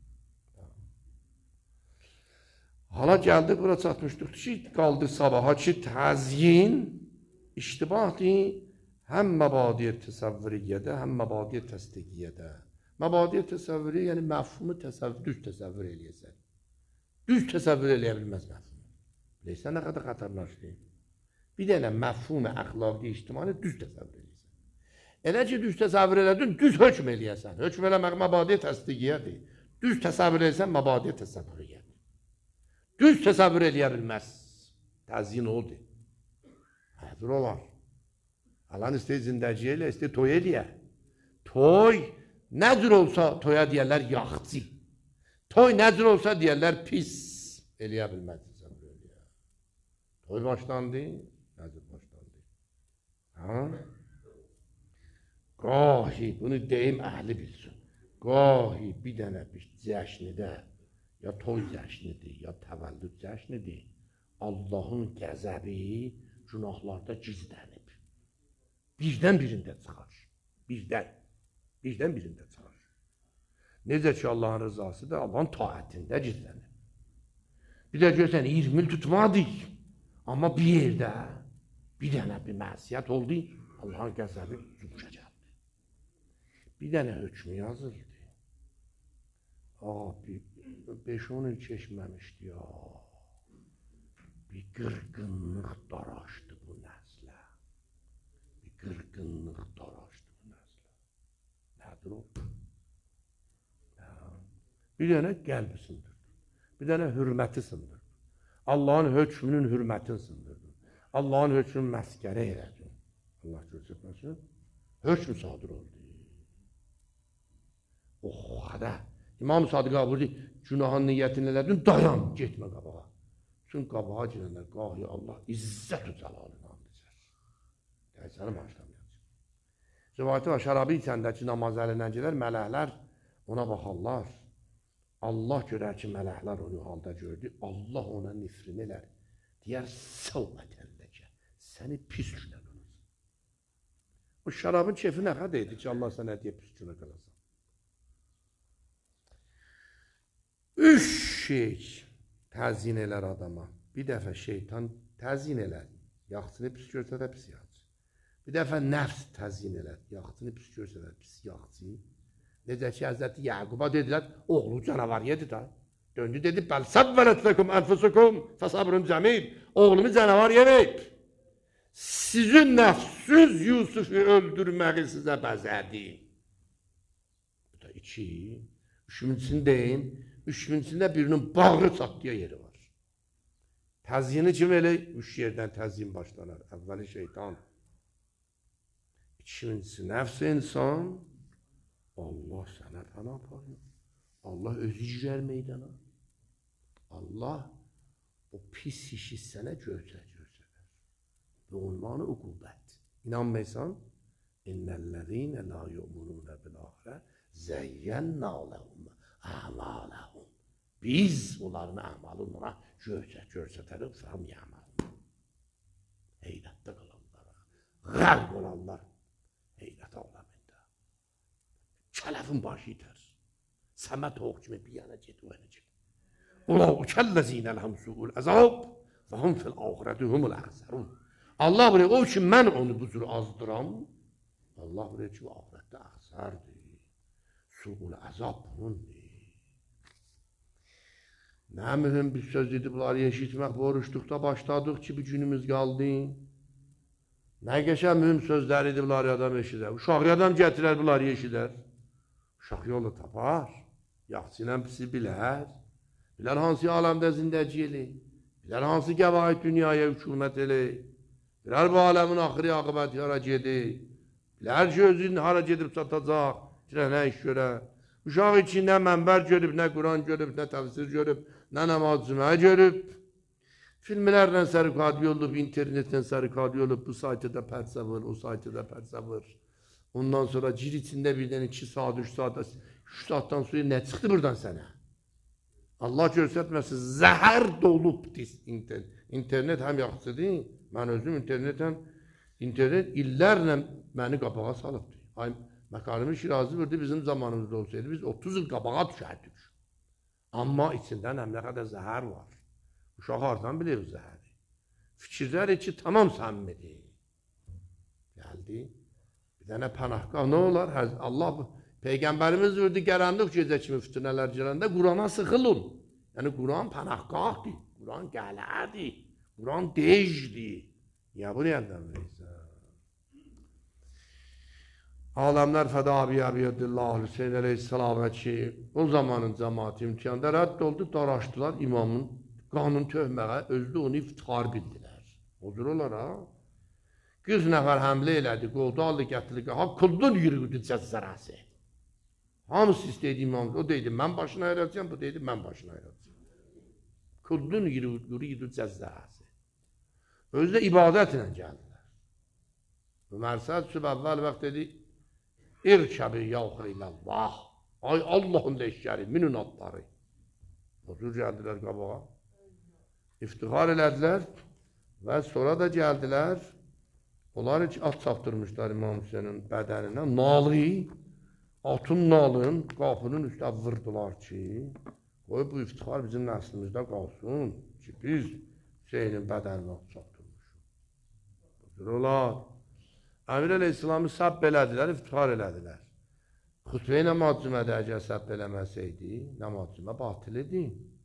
Hala gəldik, bura çatmışdıq ki, qaldı sabaha ki, təzyin iştibahdır, həm məbadiyyət təsəvvüriyyədə, həm məbadiyyət təsdiqiyyədə. Məbadiyyət təsəvvüriyyə, yəni məfhumu təsəvvür, düz təsəvvür eləyəsən. Düz təsəvvür eləyə bilməz məfhumu. Biləysən, nə qədər xətərlaşdır? Bir dənə məfhumu, əxlaqi, ictimai düz təsəvvür eləyəsən. Elə ki, düz təsəvvür elədin, düz hökm eləyəsən. Hökm eləmək məbadiyyət təsdiqiyyədir. Düz təsəvvür eləyəsən, məbadiyyət təsəvvüriyyə. Düz təsəvvür eləyə bilməz. Təzyin odur. Həzir olar. Alan istəyir zindəciyə elə, istəyir toy eləyə. Toy nə cür olsa toya deyərlər yaxçı. Toy nə cür olsa deyərlər pis. Eləyə bilmədin səbr eləyə. Toy başlandı, nəzir başlandı. Ha? Qahi, bunu deyim əhli bilsin. Qahi bir dənə bir cəşnidə, ya toy cəşnidir, ya təvəllüd cəşnidir, Allahın qəzəbi günahlarda gizlənib. Birdən birində çıxar. Birdən. Birdən birində çıxar. Necə ki Allahın rızası da Allahın taətində gizlənib. Bir də görsən iyirmi il tutmadık. Amma bir yerdə bir dənə bir məsiyət oldu. Allahın qəzəbi cümşə gəldi. Bir dənə hökmü yazıldı. Abi beş on il keçməmişdi ya. Bir qırqınlıq daraşdı bu nəslə. Bir qırqınlıq daraşdı bu nəslə. Nədir o? Bir dənə qəlbi sındırdı. Bir dənə hürməti sındırdı. Allahın hökmünün hürmətini sındırdı. Allahın hökmünü məskərə elədi. Allah göstərməsin. Hökmü sadır oldu. Oh, hədə. İmam Sadiq abi günahın niyyətini elədin, dayan, getmə qabağa. Çünki qabağa girənlər, qahi Allah izzət-ü cəlalını anlayacaq. Dərsəni başlamayacaq. Rivayəti var, şərabı içəndəki namaz əlindən gələr, mələklər ona baxarlar. Allah görər ki, mələklər onu halda gördü. Allah ona nifrin elər. Deyər, səvvətəndəkə, səni pis günə qalasın. O şərabın kefi nə qədər idi ki, Allah sənə deyə pis günə qalasın. Üç şey təzyin elər adama. Bir dəfə şeytan təzyin elər. Yaxçını pis görsə də pis yaxçı. Bir dəfə nəfs təzyin elər. Yaxçını pis görsə də pis yaxçı. Necə ki, Həzrəti Yaquba dedilər, oğlu canavar yedi da. Döndü dedi, bəl səvvələt ləkum ənfusukum fəsabrun cəmil. Oğlumu canavar yeməyib. Sizin nəfsüz Yusufu öldürməyi sizə bəzədi. Bu da iki. Üçüncüsünü deyin. Üçüncüsündə birinin bağrı çatdıya yeri var. Təzyini kim elə? Üç yerdən təzyin başlanır. Əvvəli şeytan. İkincisi nəfs insan. Allah sənə fəna aparır. Allah özü girər meydana. Allah o pis işi sənə görsə görsələr. Və unvanı uqubət. İnanmaysan, İnnəl-ləzīnə lā yu'minūne bil-āxirə zəyyənnə ləhum əmaləhum. Biz onların əmalını ona görsə görsətərik, fəm yəməl. Heyrətdə qalanlara, qəlb olanlar heyrət aləmində. Kələfin başı itər. Səmət oğ kimi bir yana get, o yana get. Ulavukəl-ləzīnə ləhum su'ul əzab və hum fil-āxirəti humul əxsərun. Allah bilir, o ki mən onu bu cür azdıram, Allah bilir ki, ahirətdə əxsərdir. Su'ul əzab bunundur. Nə mühüm bir söz idi bunları eşitmək, bu oruçluqda başladıq ki, bir günümüz qaldı. Nə qəşən mühüm sözlər idi bunları adam eşidər. Uşaq adam gətirər bunları eşidər. Uşaq yolu tapar, yaxçı ilə pisi bilər. Bilər hansı aləmdə zindəci eli, bilər hansı qəvayət dünyaya hükümət eli, bilər bu aləmin axırı aqibəti hara gedir, bilər ki, özün hara gedib çatacaq, girə nə iş görə. Uşaq için nə mənbər görüb, nə Quran görüb, nə təfsir görüb, nə namaz cümə görüb. Filmlərlə sərikadi olub, internetten sərikadi olub, bu saytda pərsəvır, o saytda pərsəvır. Ondan sonra cir içində birdən iki saat, üç saat, üç saatdan sonra nə çıxdı buradan sənə? Allah göstərməsin, zəhər dolub internet. İnternet həm yaxşıdır, mən özüm internetəm, internet illərlə məni qabağa salıbdır. Ay, Məkarimi Şirazi verdi, bizim zamanımızda olsaydı, biz otuz il qabağa düşərdik. Amma içində nə qədər zəhər var. Uşaq hardan bilir zəhəri? Fikirlər ki, tamam səmmidir. Gəldi. Bir dənə pənahqah nə olar? Allah, Peyğəmbərimiz verdi, gələndik gecə kimi fütünələr gələndə, Qurana sıxılın. Yəni, Quran pənahqahdır, Quran gələdir, Quran deyicdir. Niyə bunu yerdən verirsən? Aləmlər fəda abi Abiyədillah Hüseyin əleyhissalamə ki, o zamanın cəmaati imtihanda rədd oldu, daraşdılar imamın qanun töhməyə, özdə onu iftixar bildilər. Odur olaraq, qırx nəfər həmlə elədi, qoldu aldı, gətirdi, ha, kuldun yürüdü cəzzərəsi. Hamısı istəydi imamda, o deydi, mən başına ayıracağım, bu deydi, mən başına ayıracağım. Kullun yuridu cəzzəsi. Özü də ibadətlə gəldilər. Ömər Səhət sübh əvvəl vaxt dedi, İrkəbi yavxı iləllah. Ay Allahın leşkəri, minun atları. Otur gəldilər qabağa. İftixar elədilər və sonra da gəldilər. Onlar heç at çapdırmışlar İmam Hüseynin bədəninə. Nalı, atın nalın qapının üstə vurdular ki, qoy bu iftixar bizim nəslimizdə qalsın ki, biz Hüseynin bədəninə at çapdırmışıq. Budur olar. Əmir Əleyhisselamı səbb elədilər, iftixar elədilər. Xütbə-i namazcımədə əgər səbb eləməsəydi, namazcımə batil idi.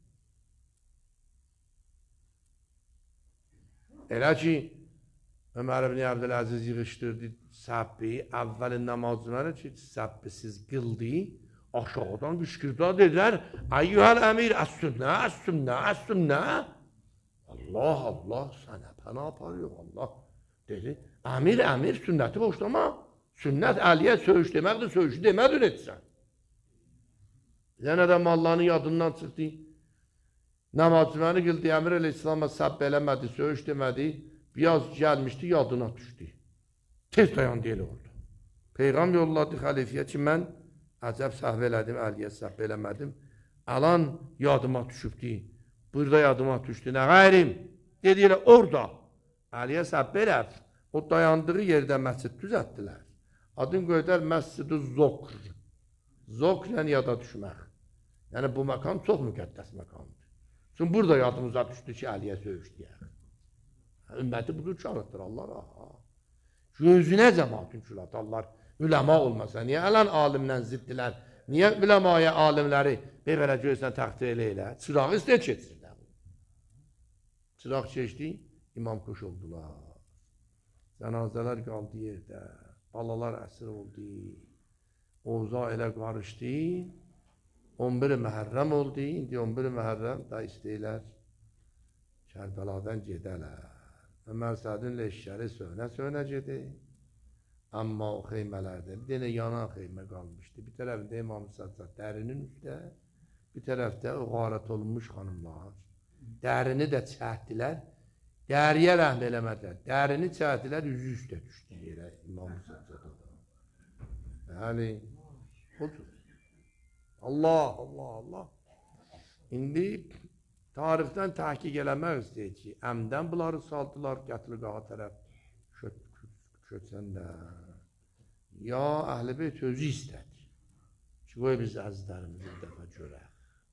Elə ki, Ömər ibn Abdüləziz yığışdırdı səbbi, əvvəlin namazcımədə ki, səbbi siz qıldı, aşağıdan qışqırda dedilər, Əyyuhəl əmir, əs-sünnə, əs-sünnə, əs-sünnə. Allah, Allah, sənə pənah aparıyor, Allah dedi. Əmir, əmir, sünnəti boşlama. Sünnət Əliyə söyüş deməkdir, söyüşü deməkdir etsən. Yenə də mallarının yadından çıxdı. Namazcımanı qıldı, Əmir Əleyhisselam'a səbb eləmədi, söyüş demədi. Biraz gəlmişdi, yadına düşdü. Tez dayandı elə oldu. Peyğam yolladı xəlifiyə ki, mən əcəb səhv elədim, Əliyə səbb eləmədim. Alan yadıma düşübdi. Burada yadıma düşdü, nə qayrim? Dedi elə orada. Əliyə səbb eləb. O dayandığı yerdə məscid düzəltdilər. Adın qoydular Məscid-i Zokr. Zokrlə yada düşmək. Yəni bu məqam çox müqəddəs məqamdır. Çünki burada yadımıza düşdü ki, Əliyə söyüş deyək. Ümməti budur çağırtdır Allah. Gözünə cəmatın külatallar üləma olmasa. Niyə ələn alimlə ziddilər? Niyə üləmaya alimləri belə gözünə təxtir elə elə? Çırağı istəyir keçirlər. Çıraq keçdi, imam kuş oldular. Cənazələr qaldı yerdə. Balalar əsir oldu, Oğuza elə qarışdı, on bir Məhərrəm oldu, indi on bir Məhərrəm da istəyirlər, Kərbəladan gedələr. Ömər Sədin leşkəri söhnə-söhnə gedi, amma o xeymələrdə bir dənə yanan xeymə qalmışdı. Bir tərəfdə İmam Səccad dərinin üstə, bir tərəfdə o qarət olunmuş xanımlar. Dərini də çəkdilər. Dəriyə rəhm eləmədilər. Dərini çəkdilər, üzü üstə düşdü yerə İmam Səccada. Yəni, odur. Allah, Allah, Allah. İndi tarixdən təhqiq eləmək istəyir ki, əmdən bunları saldılar, qətliqaha tərəf köçəndə. Ya Əhl-i Beyt özü istədi ki, qoy biz əzizlərimizi bir dəfə görək.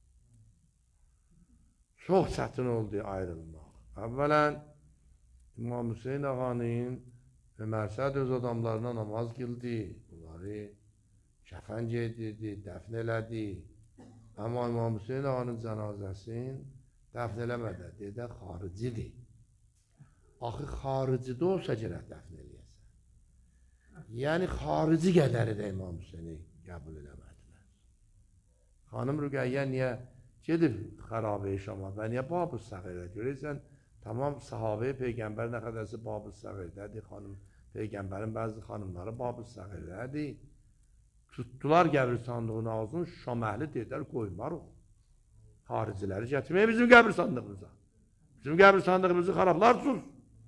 Çox çətin oldu ayrılmaq. Əvvələn, İmam Hüseyin ağanın Ömər Səd öz adamlarına namaz qıldı, bunları kəfən geydirdi, dəfn elədi. Amma İmam Hüseyin ağanın cənazəsini dəfn eləmədi, dedə xaricidir. Axı xaricidə olsa gərək dəfn eləyəsən. Yəni xarici qədəri də İmam Hüseyini qəbul eləmədilər. Xanım Rüqəyyə niyə gedib xarabə-i Şama və niyə Bab-ı Səğirə görürsən? Tamam, sahabe Peyğəmbər nə qədərsi Bab-ı Səğirdədir, xanım, Peyğəmbərin bəzi xanımları Bab-ı Səğirdədir. Tutdular qəbirstanlığın ağzını, Şam əhli dedilər, qoymarıq. Hariciləri gətirməyə bizim qəbirstanlığımıza. Bizim qəbirstanlığımızı xarablarsınız.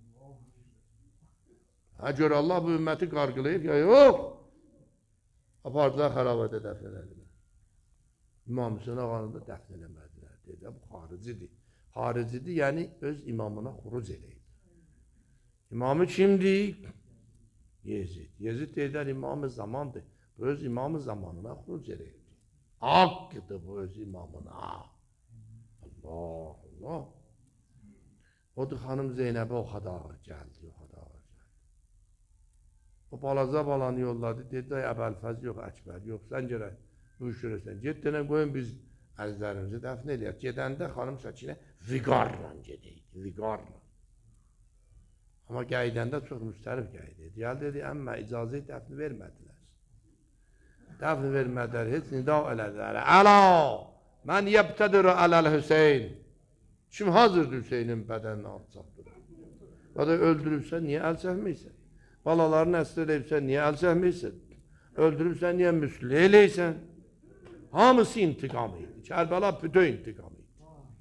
Hə, gör Allah bu ümməti qarqılayıb, ya yox. Apardılar xarabədə dəfn elədilər. İmam Hüseyin ağanı da dəfn eləmədilər. Dedilər, bu xaricidir. Haricidir, yəni öz imamına xuruc eləyir. İmamı kimdir? Yezid. Yezid deyirlər, imamı zamandır. Bu öz imamı zamanına xuruc eləyir. Haqqıdır bu öz imamına. Allah, Allah. Odur, xanım Zeynəbə o xadar gəldi, o xadar gəldi. O balaca balanı yolladı, dedi, Əbəlfəz yox, Əkbər yox, sən gərək bu iş görürsən. Get denən qoyun biz əzlərimizi dəfn eləyək. Gedəndə xanım Səkinə viqarla gedəydi, viqarla. Amma qeydəndə çox müstərif qeyd edir. Gəl dedi, əmmə icazə dəfni vermədilər. Dəfni vermədilər, heç nida elədilər. Əla, mən yəbtədir ələl-Hüseyin. Kim hazırdır Hüseynin bədənini alçaqdır? Və də öldürübsən, niyə əl çəkməysən? Balalarını əsr eləyibsən, niyə əl çəkməysən? Öldürübsən, niyə müslü eləysən? Hamısı intiqam idi. Kərbəla bütöv intiqam idi.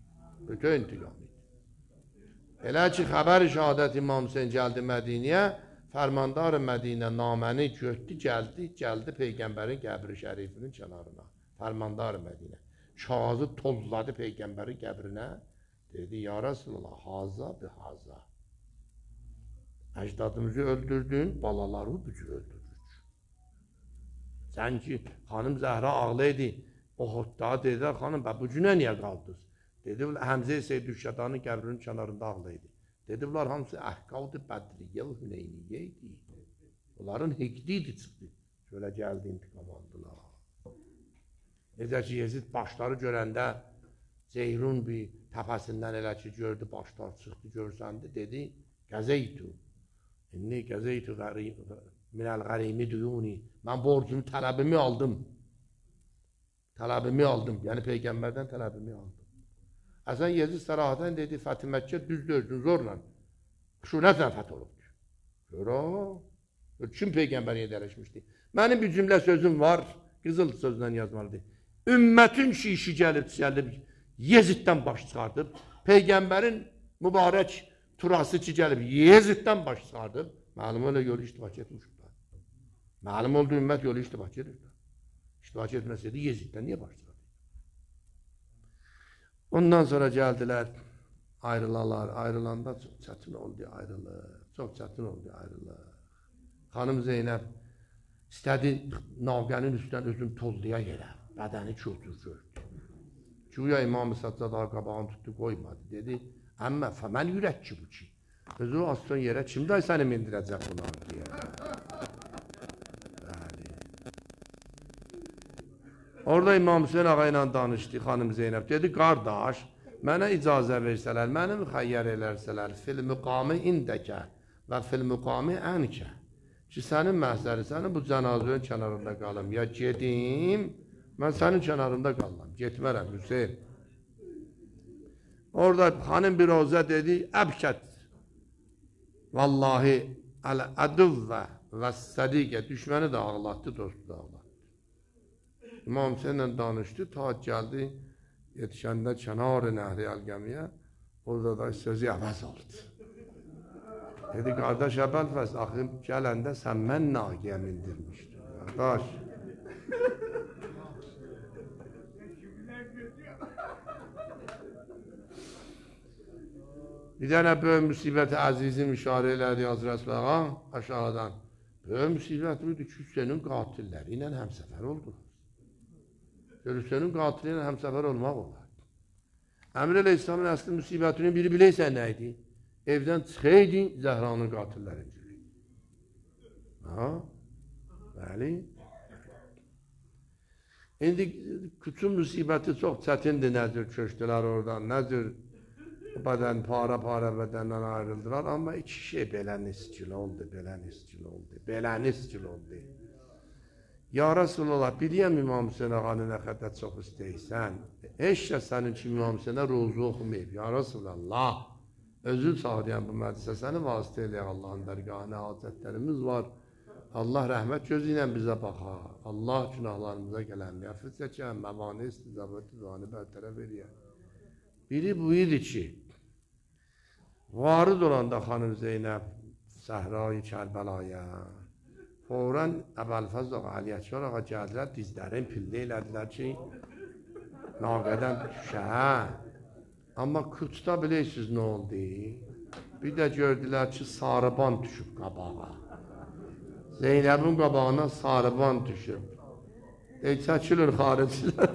Bütün intiqam idi. Elə ki, xəbər şəhadət İmam Hüseyin gəldi Mədiniyə, fərmandar Mədinə naməni götdü, gəldi, gəldi Peyğəmbərin qəbri şərifinin kənarına. Fərmandar Mədinə. Kağızı tozladı Peyğəmbərin qəbrinə. Dedi, ya Resulallah, haza bi haza. Əcdadımızı öldürdün, balaları bu cür öldürürük. Sən ki, xanım Zəhra ağlaydı. O hotdağa dedilər, xanım, bu cünə niyə qaldınız? Dedi, Həmzə-i Seyyid Üşşədanın qəbrinin kənarında ağlaydı. Dedi, bunlar hamısı əhqavdı, bədriyyə, hüneyniyyə idi. Onların hiqdi idi çıxdı. Şöyle gəldi, intiqam aldılar. Necə ki, Yezid başları görəndə Zeyrun bir təpəsindən elə ki, gördü, başlar çıxdı, görsəndi, dedi, qəzeytu. İnni qəzeytu minəl qərimi duyuni. Mən borcumu, tələbimi aldım. Tələbimi aldım, yəni Peyğəmbərdən tələbimi aldım. Əsən Yezid sərahətən dedi, Fəthi Məkkə düz dördün zorla. Xuşunətlə fəth olubdur. Görə, kim Peyğəmbər yedələşmişdi? Mənim bir cümlə sözüm var, qızıl sözlə yazmalıdır. Ümmətin ki, işi gəlib, gəlib, Yeziddən baş çıxardıb, Peyğəmbərin mübarək turası ki, gəlib, Yeziddən baş çıxardıb, məlum öyle yolu iştibak etmişdir. Məlum oldu, ümmət yolu iştibak edir. İştibak etməsəydi, Yeziddən niyə baş çıxardıb? Ondan sonra gəldilər, ayrılalar, ayrılanda çox çətin oldu ayrılıq, çox çətin oldu ayrılıq. Xanım Zeynəb istədi navqənin üstdən özünü tozluya yerə, bədəni kötür gördü. Güya İmam-ı Səccad qabağını tutdu, qoymadı, dedi, əmmə, fəmən yürək ki bu ki, özü az son yerə kimdə səni mindirəcək bunlar deyə. Orada İmam Hüseyin ağa ilə danışdı, xanım Zeynəb. Dedi, qardaş, mənə icazə versələr, məni müxəyyər elərsələr, fil müqami indəkə və fil müqami ənkə. Ki, sənin məhzəri, sənin bu cənazənin kənarında qalım. Ya gedim, mən sənin kənarında qalıram. Getmərəm, Hüseyin. Orada xanım bir rozə dedi, əbkət. Vallahi, əl-ədüvvə və sədiqə, düşməni də ağlatdı, dostu da ağlatdı. İmam Hüseyinlə danışdı, ta gəldi, yetişəndə kənar-ı nəhri Əlgəmiyə, orada da sözü əvəz oldu. Dedi, qardaş Əbəlfəz, axı gələndə sən mən naqiyə mindirmişdin, qardaş. Bir dənə böyük müsibəti əzizim işarə elədi Hazreti Ağa aşağıdan. Böyük müsibət buydu ki, Hüseynin qatilləri ilə həmsəfər oldular. Hüseynin qatili ilə həmsəfər olmaq olar. Əmr Əleyhisselamın əsli müsibətinin biri biləysən nə idi? Evdən çıxaydı, Zəhranın qatillərini görəydi. Ha? Bəli. İndi küçün müsibəti çox çətindir, nəzir köşdülər oradan, nəzir bədən, para-para bədəndən ayrıldılar, amma iki şey belə niskil oldu, belə niskil oldu, belə niskil oldu. Ya Resulallah, biliyəm İmam Hüseyin ağanı nə qədər çox istəyirsən, heç də sənin ki İmam Hüseyinə rozu oxumayıb, ya Resulallah, özü sağlayan bu məclisə səni vasitə eləyək Allahın dərgahına, hacətlərimiz var, Allah rəhmət gözü ilə bizə baxar, Allah günahlarımıza gələn, nəfis çəkən, məvani istizabəti duanı bərtərəf eləyər. Biri bu idi ki, varid olanda xanım Zeynəb Səhra-i Kərbəlaya, Fəvrən Əbəlfəz ağa, Əliyyəkbar ağa gəldilər, dizlərin pillə elədilər ki, naqədən düşər. Amma küçdə bilirsiniz nə oldu? Bir də gördülər ki, sarıban düşüb qabağa. Zeynəbin qabağına sarıban düşüb. Ey, çəkilir xaricilər.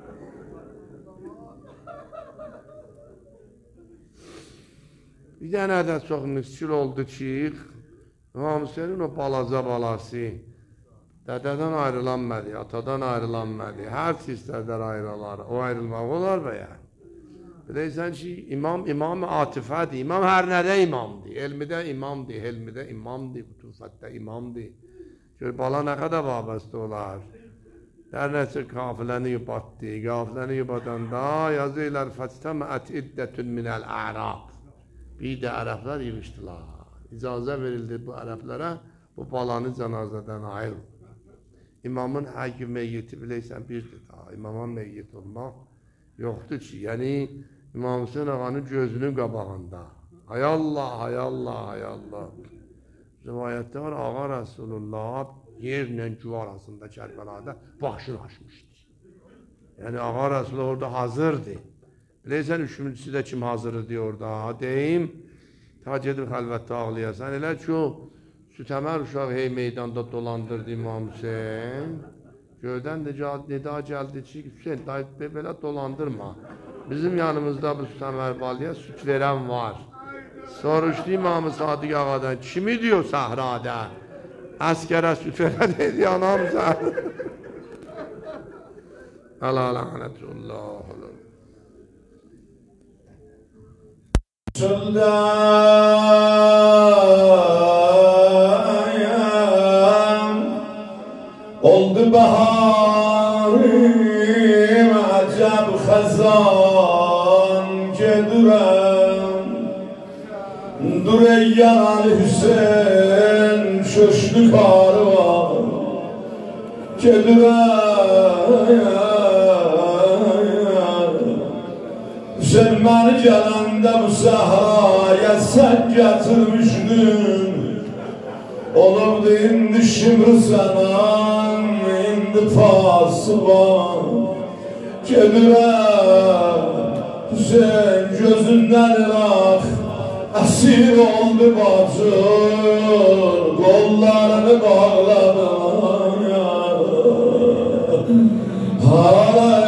Bir dənə də çox müskil oldu ki, İmam Hüseynin o balaca balası, dədədən ayrılanmadı, atadan ayrılanmadı, hər sistərdən ayrılar, o ayrılmaq olar və yəni. Biləysən ki, imam, imam-ı atifədir, imam hər nədə imamdır, elmidə imamdır, helmidə imamdır, kutufətdə imamdır. Gör, bala nə qədər vabəstə olar, der nəsə qafiləni yubatdı, qafiləni yubatanda yazıylar, fəstəmət iddətün minəl ərab, bir də ərəblər yığışdılar. İcazə verildi bu ərəblərə, bu balanı cənazədən ayır. İmamın həqiq meyyiti biləysən birdir daha, imamın meyyit olmaq yoxdur ki, yəni İmam Hüseyin ağanın gözünün qabağında. Hay Allah, hay Allah, hay Allah. Rivayette var, ağa Resulullah yerlə güv arasında Kərbəlada başını açmışdı. Yəni ağa Resulullah orada hazırdı. Bilirsən, üçüncüsü də kim hazırdı orada? Deyim, ta gedib xəlvətdə ağlayasan. Elə ki, o Sütəmər uşaq hey meydanda dolandırdı İmam Hüseyin. Göydən də nida gəldi ki, Hüseyin, belə dolandırma. Bizim yanımızda bu Sütəmər balıya süt verən var. Soruşdu İmam-ı Sadiq ağadan, kimi diyor səhrada? Əskərə süt verən dedi, anamsa. Əla lənətullah. Çöldəyəm, oldu baharım, əcəb xəzan gedirəm. Dur ey yaralı Hüseyin, şöşlü karı var, gedirəm. Hüseyin beni gələndə bu səhraya sən gətirmişdin. Olurdu indi şimri sənan, indi pası var. Gedirəm, Hüseyin gözündən iraq, əsir oldu bacır, qollarını bağladı. Haraya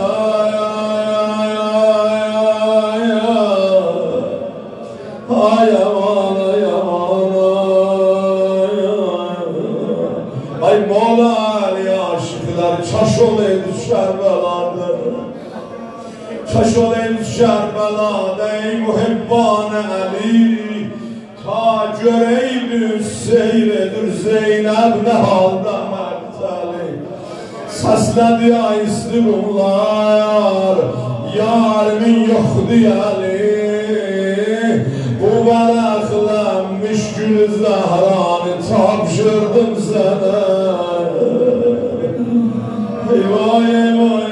çaş olaydı Şerbela'da, çaş olaydı Şerbela'da ey muhibban-ı Ali, ta göreydi seyredir Zeynep ne halda merteli. Səslədi ayıslı bunlar, yarimin yoxdu Ali, bu vərəqlənmiş gül zəhranı tapşırdım sənə. Eyvah eyvah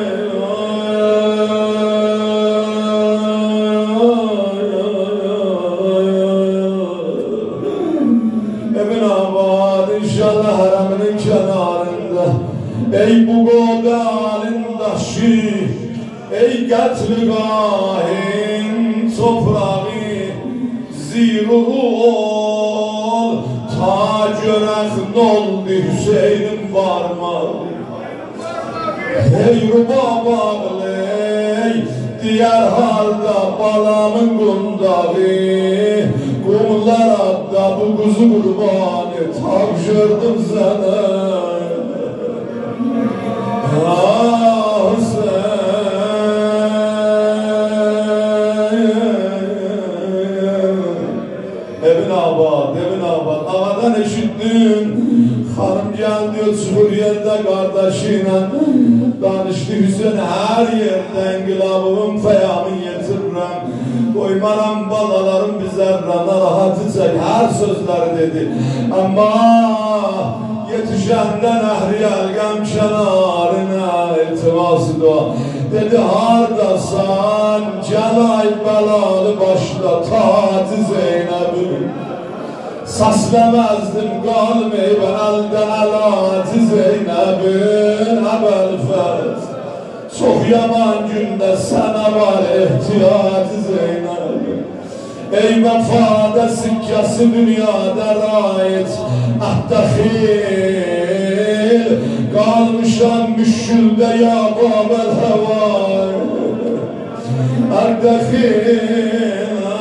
eyvah. Emin abad inşallah hareminin kenarında, ey bu godalin daşı, ey qətl-gahin toprağı, ziruhu ol, ta görək n'oldu Hüseynin barmağı. Ey rubabağlı, diyar halda balamın kundağı, kumlarda bu kuzu kurbanı tapşırdım sana. Ah sen Ebn Abad, Ebn Abad ağadan eşittin. Hanım geldi o çukur yerde kardeşine danıştı Hüseyin her yerden gılabımın feyamı getiririm. Koymaram balalarım bizlerden rahatı çek her sözleri dedi. Ama yetişenden ehriyel gam kenarına iltiması dua. Dedi hardasan celay belalı başla Taci Zeynep'im. Səsləməzdim qalmayıb əldə əlacı Zeynəbin əbəl fərz. Çox yaman gündə sənə var ehtiyacı Zeynəbin. Ey vəfada sikkəsi dünyada rayet əhdəxil, qalmışam müşküldə ya babəl həvar ərdəxil.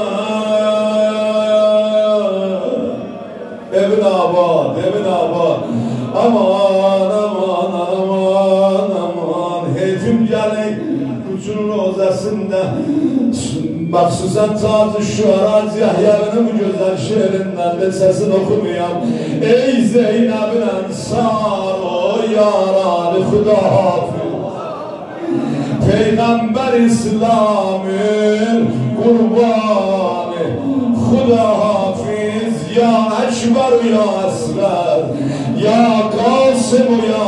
Ebn Abad, Ebn Abad, aman aman aman aman, heyfim gələk uçun rozəsində, məxsusən Taci Şüara Cəhyəvinin bu gözəl şeirindən də səsini oxumayam. Ey Zeynəbin ənsar, o yaralı xuda hafiz, Peyğəmbər İslamın qurbanı, xuda hafiz, ya Ekber ya Esler, ya Kasım ya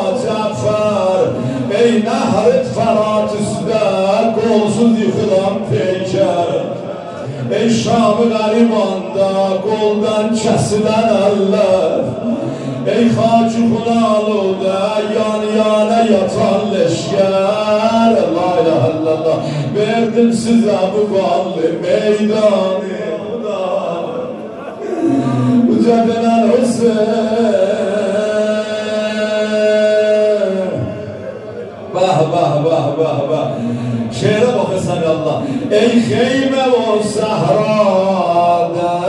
Cafer, ey Nehret Ferat üstə, qolsuz yıxılan peyker. Ey Şam-ı Qaribanda qoldan kəsilən əllər, ey Xacı Xunalıda yan yana yatan leşkər, la ilahe illallah, verdim sizə bu qanlı meydanı, uca dönən Hüseyin. Bah bah bah bah bah, şeire bakırsan Allah. Ey xeymə o sahrada,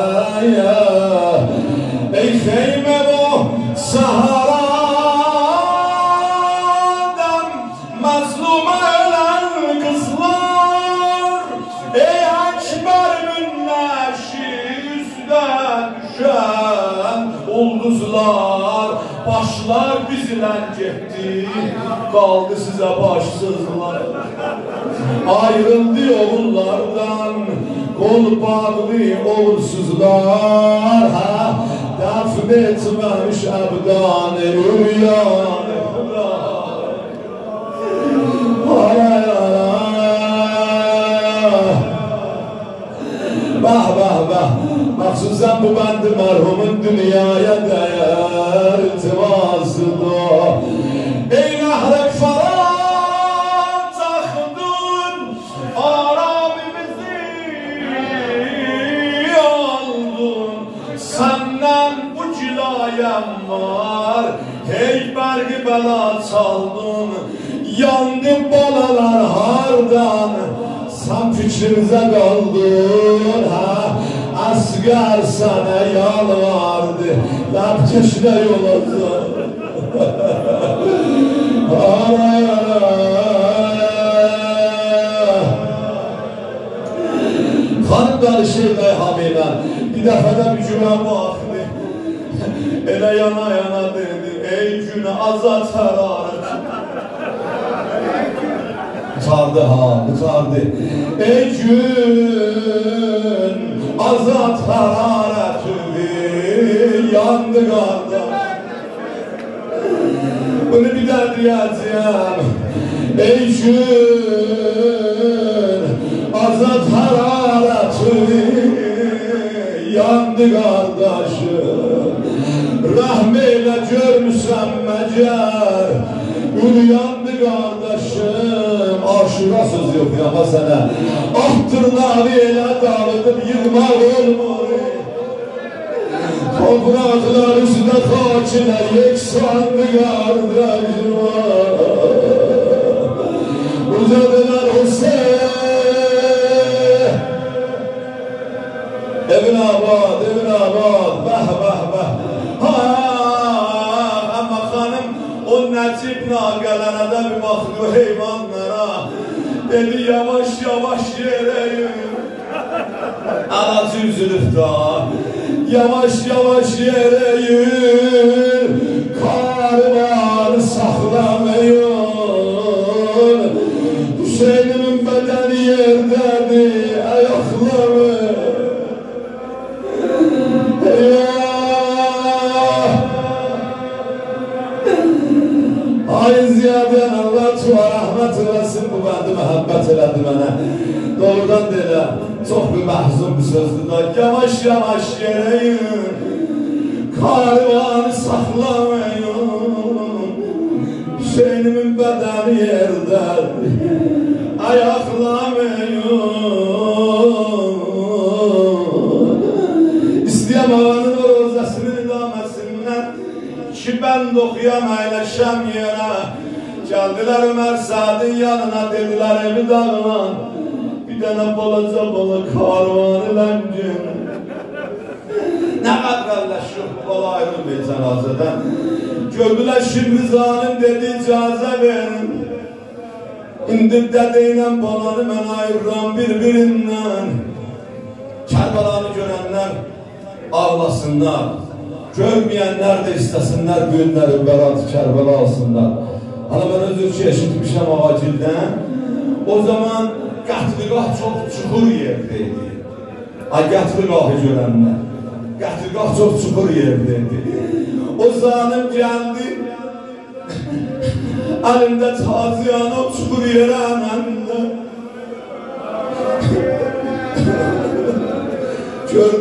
ey xeymə o sahrada, mazluma ölen kızlar, ey Ekber Münneşi yüzden düşen ulduzlar, başlar bizden getdi, kaldı size başsızlar. Ayrıldı oğullardan, kol bağlı oğulsuzlar, ha, dəfn etməmiş əbdanı üryanı. Ay ay ay, bah bah bah, məxsusən bu bəndi mərhumun dünyaya dəyər iltimasıdır. Ey nəhrək falan taxdın, aramimizi aldın, səndən bu cilayəm var, hey bərqi bəla çaldın, yandı balalar hardan, sən fikrimizə qaldın, hə? Asgar sana yalvardı, lapçeşine yol olsun. Hanım danışırdı Hamile, bir defada bir cümle baktı, ele yana yana dedi, ey günü azat hararet. Utardı ha, utardı. Ey gün azat hararetini yandı kardeş. Bunu bir daha diyeceğim. Ey gün azat hararetini yandı kardeşim. Rahmeyle görmüşsem mecer, ül yandı kardeşim. Aşura söz yok ya sana. Ah tırnağı ile dağılıp yığmak olmaz. Topraklar üstüne hakine yeksandı kardeşim. Uzadılar Hüseyin. Evin abad, evin abad, bah bah bah. Ha, ama hanım o Necip nağalarına da bir bakıyor heyvanlara. Dedi yavaş yavaş yere yürü. Anası üzülüp da yavaş yavaş yere yürü. Karvanı saklamıyor. Hüseyin'imin bedeni yerdedir, ayakları. Ay ziyaden Allah tuğa rahmet eylesin, bu bəndi məhəbbət elədi mənə. Doğrudan deyiləm, çox bir məhzun bir sözdür da. Yavaş yavaş yerəyim, karvanı saxlamayım. Hüseynimin bədəni yerdədir, ayaqlamayım. İstəyəm ağanın o rozəsinin idaməsindən ki bənd oxuyam əyləşəm yerə. Geldiler Ömer Saad'ın yanına, dediler evi dağılan bir tane balaca balık karvanı lengin. Ne kadar şu bala ayrılmıyor cenazeden. Gördüler Şirmizan'ın dedi icaze verin. İndir dedeyle balanı ben ayırram birbirinden. Kerbalanı görenler ağlasınlar. Görmeyenler de istesinler günleri berat Kerbala alsınlar. Hala ben özür ki eşitmişim ağacilden. O zaman qətliqah çox çukur yerdeydi. Ay qətliqahı görənlər. Qətliqah çox çukur yerdeydi. O zalim geldi. Elinde taziyanı o çukur yere anında.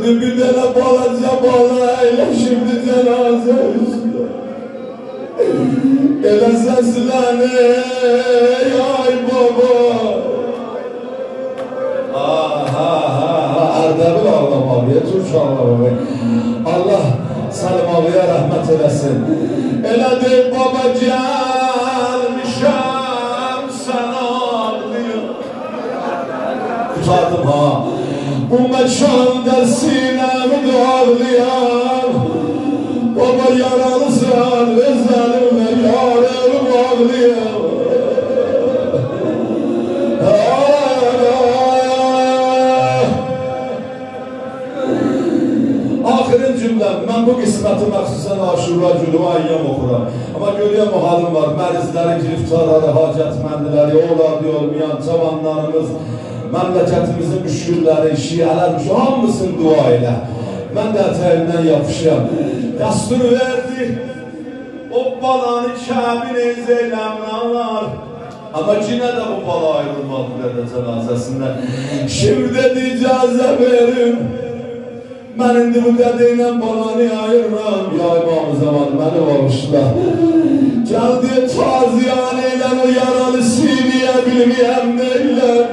Öldü bir tane balaca balayla şimdi cenaze üstü. Ele seslene ay baba. Aha aha Erdem'in ağlamalıya Türk ağlamalıya. Allah Salim ağlıya rahmet eylesin. Ele değil baba gelmişem sen ağlıyor. Kurtardım ha. Bu mekanda sinemi ağlayan. Baba yaralısın özelimle yarım ağlayan. Ahirin cümlem, ben bu qisməti məxsusən aşura günü ayyam oxuram. Amma görüyorum o halim var, mərizləri, giriftarları, hacətməndiləri, oğladı olmayan cavanlarımız, məmləkətimizin müşkülləri, şiələr, müşkül, hamısını dua elə. Mən də ətəyindən yapışam. Dəstur verdi, o balanı kəbin eyzeyləmlər. Ama yine de bu bala ayrılmadı dedi cenazesinden. Şimdi dedi icazə verin. Ben indi bu dediğinle balanı ayırmam. Ya İmam-ı Zaman beni bağışla. Geldi taziyaneyle o yaralı siniye bilmeyen neyler.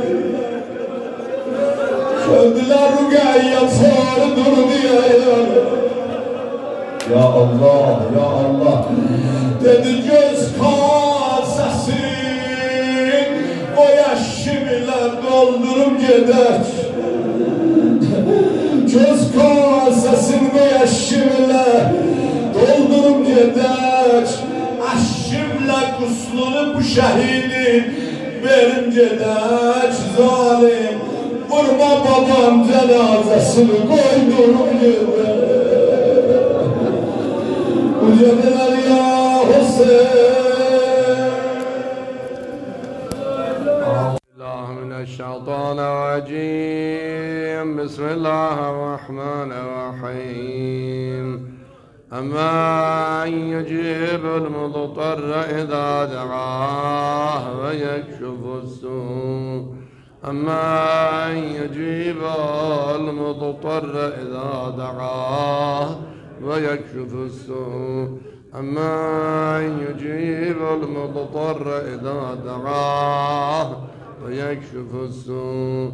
Kördüler rügayya farı dur diye. Ya Allah, ya Allah. Dedi göz kasesi. O yaşımla doldurum gider. Göz kasesini o yaşımla doldurum gider. Aşımla kuslunu bu şehidin verim gider. Zalim vurma babam cenazesini koydurum gider. Bu cediler ya Hüseyin. الشيطان الرجيم بسم الله الرحمن الرحيم أمن يجيب المضطر إذا دعاه ويكشف السوء أمن يجيب المضطر إذا دعاه ويكشف السوء أمن يجيب المضطر إذا دعاه ويكشف السوء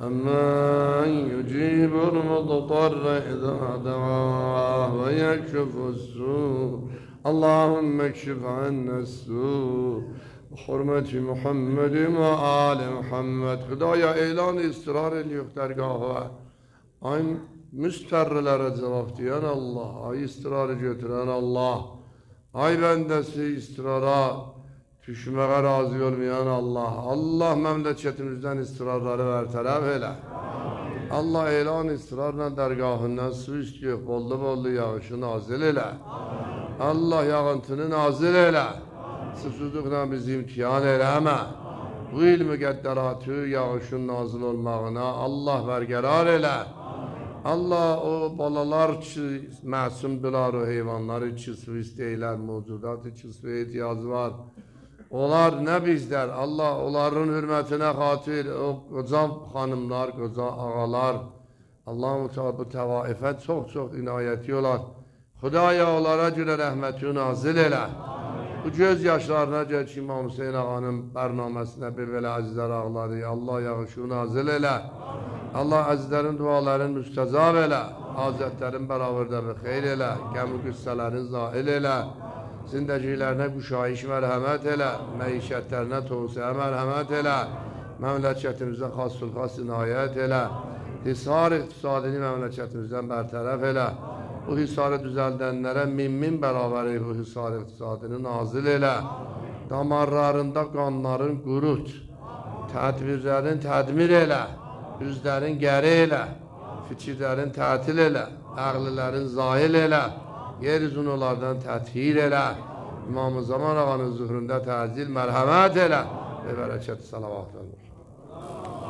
أمن يجيب المضطر إذا دعاه ويكشف السوء اللهم اكشف عنا السوء بحرمة محمد وآل محمد خدایا اعلان استرار ediyor dergahı. Ay müsterrilere cevap diyen Allah, ay istirarı götüren Allah, ay bendesi istirara düşmeye razı olmayan Allah. Allah memleketimizden istirarları bertaraf eyle. Allah elan istirarla dergahından su istiyor. Bollu bollu yağışı nazil eyle. Allah yağıntını nazil eyle. Susuzlukla bizi imtihan eyleme. Bu il müqədderatı yağışın nazil olmağına Allah vergerar eyle. Allah o balalar ki məsumdular, o heyvanlar için su isteyirlər, mevcudat için su ihtiyacı var. Onlar ne bizler, Allah onların hürmetine hatir, o koca hanımlar, koca ağalar, Allah-u bu tevaife çok çok inayeti olar. Xudaya onlara göre rahmetini nazil eyle. Bu gözyaşlarına geç İmam Hüseyin ağanın bərnamesine bir belə azizler ağladı. Allah yağışı nazil eyle. Allah azizlerin duaların müstezab eyle. Hazretlerin beraberdə bir xeyr eyle. Gəmi qüssələrin zahil eyle. Zindəcilərine quşayış mərhəmət elə, məişətlərinə tövsiyə mərhəmət elə, məmləkətimizdə xas-ül-xas inayət elə, hisar iqtisadini məmləkətimizdən bərtərəf elə, bu hisarı düzəldənlərə min-min bərabəri bu hisar iqtisadini nazil elə, damarlarında qanların qurut, tədbirlərin tədmir elə, üzlərin gəri elə, fikirlərin tətil elə, əqlilərin zahil elə, yeryüzünü onlardan təthir elə, İmam-ı Zaman ağanın zuhrunda təzil, mərhəmət elə və bərəkət salavatdır.